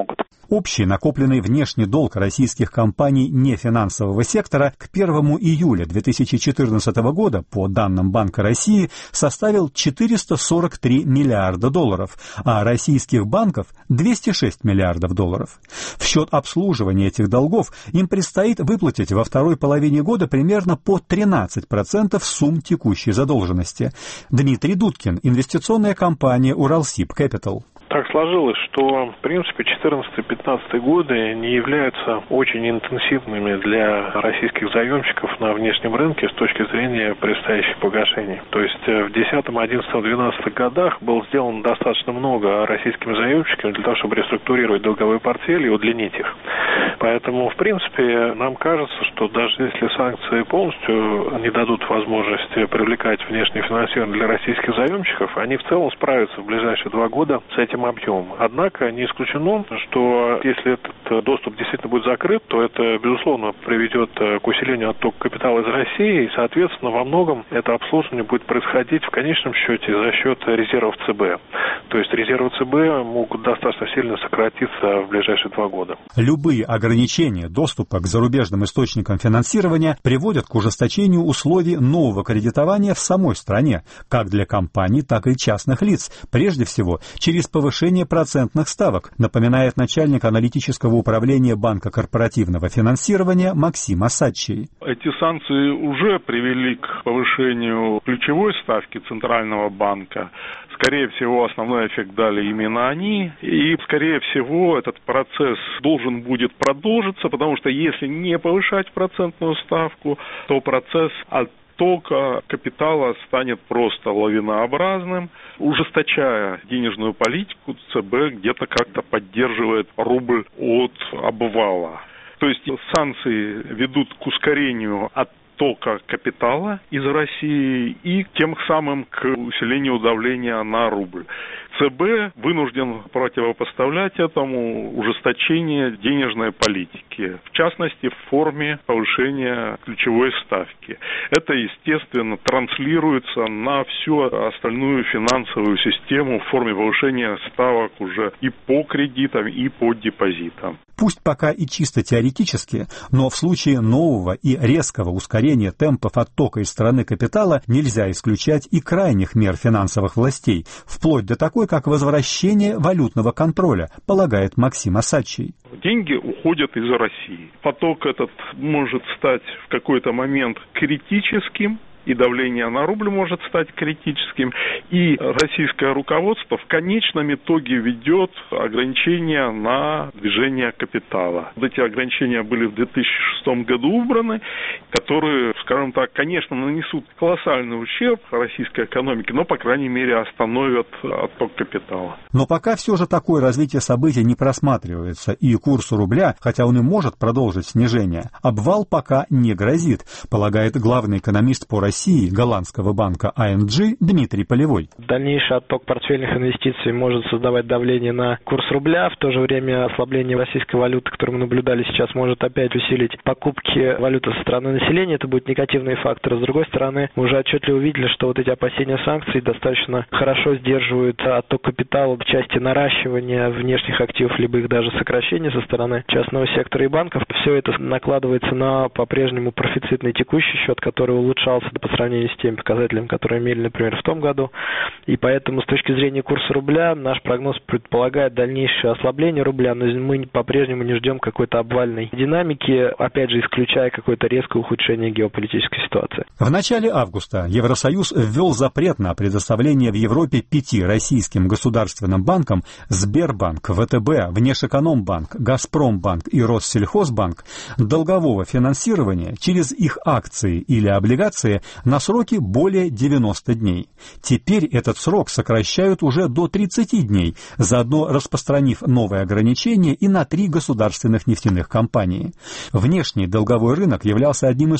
Общий накопленный внешний долг российских компаний нефинансового сектора к первому июля две тысячи четырнадцатого года, по данным Банка России, составил четыреста сорок три миллиарда долларов, а российских банков – двести шесть миллиардов долларов. В счет обслуживания этих долгов им предстоит выплатить во второй половине года примерно по тринадцать процентов сумм текущей задолженности. Дмитрий Дудкин, инвестиционная компания «Уралсиб Кэпитал». Так сложилось, что, в принципе, четырнадцатый-пятнадцатый годы не являются очень интенсивными для российских заемщиков на внешнем рынке с точки зрения предстоящих погашений. То есть в десятом, одиннадцатом, двенадцатых годах было сделано достаточно много российскими заемщиками для того, чтобы реструктурировать долговой портфель и удлинить их. Поэтому, в принципе, нам кажется, что даже если санкции полностью не дадут возможности привлекать внешнее финансирование для российских заемщиков, они в целом справятся в ближайшие два года с этим объемом. Однако не исключено, что если этот доступ действительно будет закрыт, то это, безусловно, приведет к усилению оттока капитала из России, и, соответственно, во многом это обслуживание будет происходить в конечном счете за счет резервов ЦБ. То есть резервы ЦБ могут достаточно сильно сократиться в ближайшие два года. Любые ограничения доступа к зарубежным источникам финансирования приводят к ужесточению условий нового кредитования в самой стране, как для компаний, так и частных лиц, прежде всего через повышение повышение процентных ставок, напоминает начальник аналитического управления Банка корпоративного финансирования Максим Осадчий. Эти санкции уже привели к повышению ключевой ставки Центрального банка. Скорее всего, основной эффект дали именно они. И, скорее всего, этот процесс должен будет продолжиться, потому что если не повышать процентную ставку, то процесс от Оттока капитала станет просто лавинообразным, ужесточая денежную политику, ЦБ где-то как-то поддерживает рубль от обвала. То есть санкции ведут к ускорению оттока капитала из России и тем самым к усилению давления на рубль. ЦБ вынужден противопоставлять этому ужесточение денежной политики, в частности, в форме повышения ключевой ставки. Это, естественно, транслируется на всю остальную финансовую систему в форме повышения ставок уже и по кредитам, и по депозитам. Пусть пока и чисто теоретически, но в случае нового и резкого ускорения темпов оттока из страны капитала нельзя исключать и крайних мер финансовых властей, вплоть до такой, как возвращение валютного контроля, полагает Максим Осадчий. Деньги уходят из России. Поток этот может стать в какой-то момент критическим, и давление на рубль может стать критическим, и российское руководство в конечном итоге ведет ограничения на движение капитала. Вот эти ограничения были в две тысячи шестом году убраны, которые, скажем так, конечно, нанесут колоссальный ущерб российской экономике, но, по крайней мере, остановят отток капитала. Но пока все же такое развитие событий не просматривается, и курсу рубля, хотя он и может продолжить снижение, обвал пока не грозит, полагает главный экономист по России голландского банка ай эн джи Дмитрий Полевой. Дальнейший отток портфельных инвестиций может создавать давление на курс рубля, в то же время ослабление российской валюты, которое мы наблюдали сейчас, может опять усилить покупки валюты со стороны населения, это будет негативный фактор. С другой стороны, мы уже отчетливо увидели, что вот эти опасения санкций достаточно хорошо сдерживают отток капитала в части наращивания внешних активов, либо их даже сокращения со стороны частного сектора и банков. Все это накладывается на по-прежнему профицитный текущий счет, который улучшался по сравнению с теми показателями, которые имели, например, в том году. И поэтому с точки зрения курса рубля наш прогноз предполагает дальнейшее ослабление рубля, но мы по-прежнему не ждем какой-то обвальной динамики, опять же, исключая какое-то резкое ухудшение геополитической ситуации. В начале августа Евросоюз ввел запрет на предоставление в Европе пяти российским государственным банкам Сбербанк, вэ тэ бэ, Внешэкономбанк, Газпромбанк и Россельхозбанк долгового финансирования через их акции или облигации на сроки более девяноста дней. Теперь этот срок сокращают уже до тридцати дней, заодно распространив новые ограничения и на три государственных нефтяных компании. Внешний долговой рынок являлся одним из ключевых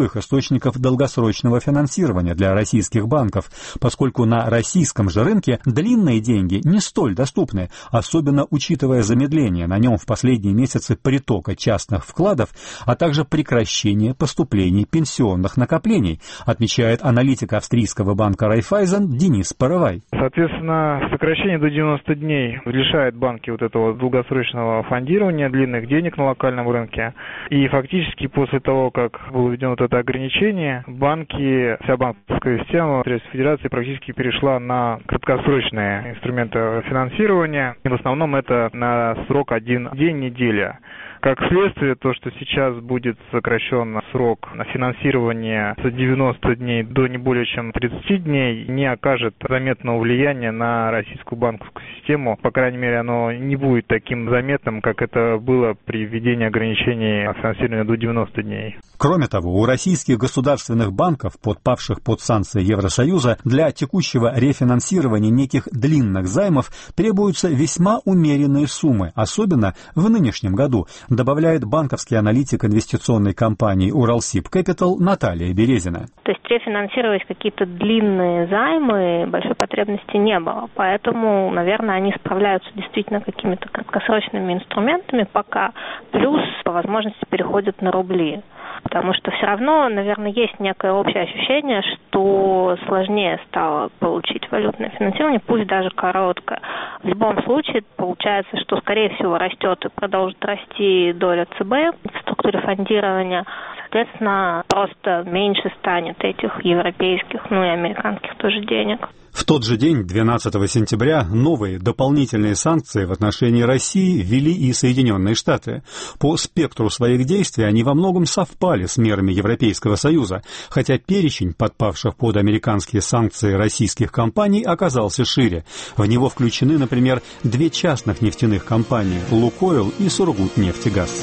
ключевых источников долгосрочного финансирования для российских банков, поскольку на российском же рынке длинные деньги не столь доступны, особенно учитывая замедление на нем в последние месяцы притока частных вкладов, а также прекращение поступлений пенсионных накоплений, отмечает аналитик австрийского банка Райффайзен Денис Паровай. Соответственно, сокращение до девяноста дней лишает банки вот этого долгосрочного фондирования, длинных денег на локальном рынке. И фактически после того, как было введено вот это ограничение, банки, вся банковская система Российской Федерации практически перешла на краткосрочные инструменты финансирования. И в основном это на срок один день, неделя. Как следствие, то, что сейчас будет сокращен срок на финансирование с девяноста дней до не более чем тридцати дней, не окажет заметного влияния на российскую банковскую систему. По крайней мере, оно не будет таким заметным, как это было при введении ограничений финансирования до девяноста дней. Кроме того, у российских государственных банков, подпавших под санкции Евросоюза, для текущего рефинансирования неких длинных займов требуются весьма умеренные суммы, особенно в нынешнем году, добавляет банковский аналитик инвестиционной компании Уралсиб Кэпитал Наталья Березина. То есть рефинансировать какие-то длинные займы большой потребности не было, поэтому, наверное, они справляются действительно какими-то краткосрочными инструментами пока, плюс по возможности переходят на рубли. Потому что все равно, наверное, есть некое общее ощущение, что сложнее стало получить валютное финансирование, пусть даже короткое. В любом случае, получается, что, скорее всего, растет и продолжит расти доля ЦБ в структуре фондирования. Соответственно, просто меньше станет этих европейских, ну и американских тоже денег. В тот же день, двенадцатого сентября, новые дополнительные санкции в отношении России ввели и Соединенные Штаты. По спектру своих действий они во многом совпали с мерами Европейского Союза, хотя перечень подпавших под американские санкции российских компаний оказался шире. В него включены, например, две частных нефтяных компании «Лукойл» и «Сургутнефтегаз».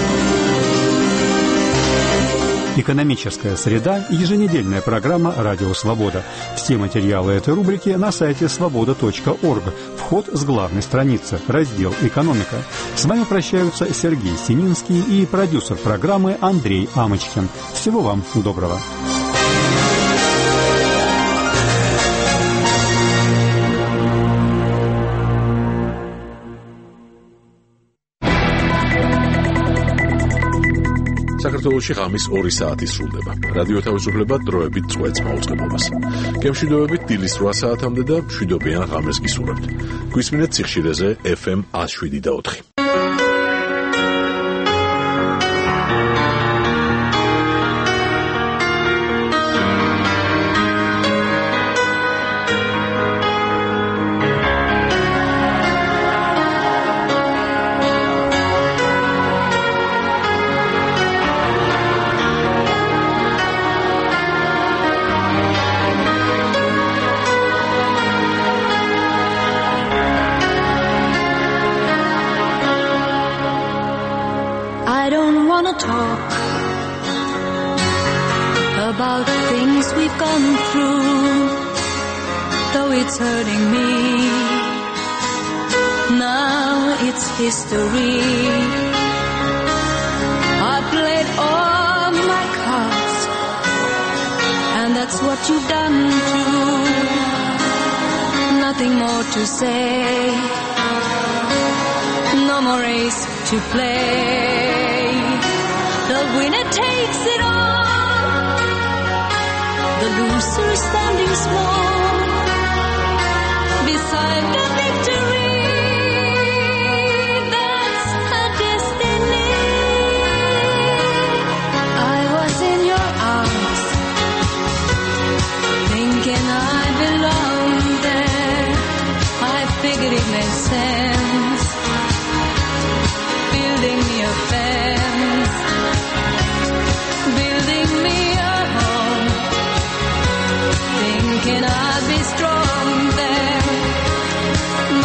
Экономическая среда – еженедельная программа «Радио Свобода». Все материалы этой рубрики на сайте свобода точка орг. Вход с главной страницы, раздел «Экономика». С вами прощаются Сергей Сининский и продюсер программы Андрей Амочкин. Всего вам доброго. საქართველოში ღამის ორი საათი სრულდება. რადიო თავისუფლება დროებით წვეთს მაუწყებლობას. გემშვიდობებით დილის რვა საათამდე და მშვიდობიან ღამეს გისურვებთ. გვისმინეთ სიხშირეზე ეფ ემ one oh seven და four. About things we've gone through, though it's hurting me. Now it's history. I played all my cards, and that's what you've done too. Nothing more to say, no more race to play. The winner takes it all, the loser standing small beside the victory. That's her destiny. I was in your arms, thinking I belonged there. I figured it made sense, building me a fence, building me a home, thinking I'd be strong there.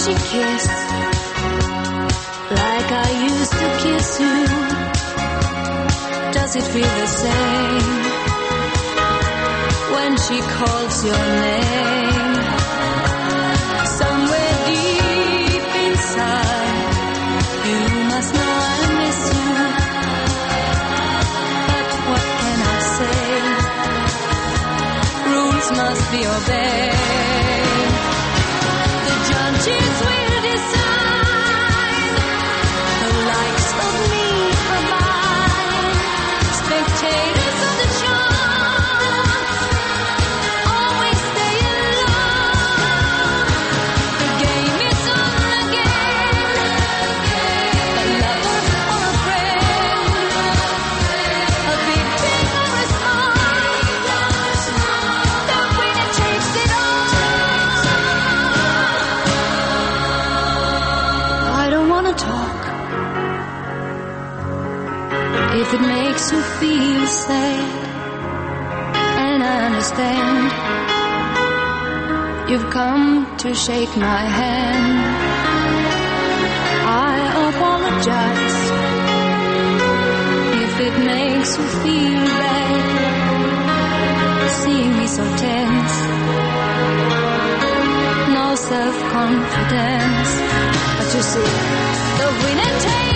she kissed like I used to kiss you? Does it feel the same when she calls your name? Somewhere deep inside, you must know I miss you. But what can I say? Rules must be obeyed. The judges will decide who likes of me provide. Spectators of the chance always stay alone. The game is on again. A lover or a friend, a victim or a smile. The winner takes it all. I don't wanna talk if it makes you feel sad, and I understand you've come to shake my hand. I apologize if it makes you feel bad, seeing me so tense, no self-confidence. But you see, the winner takes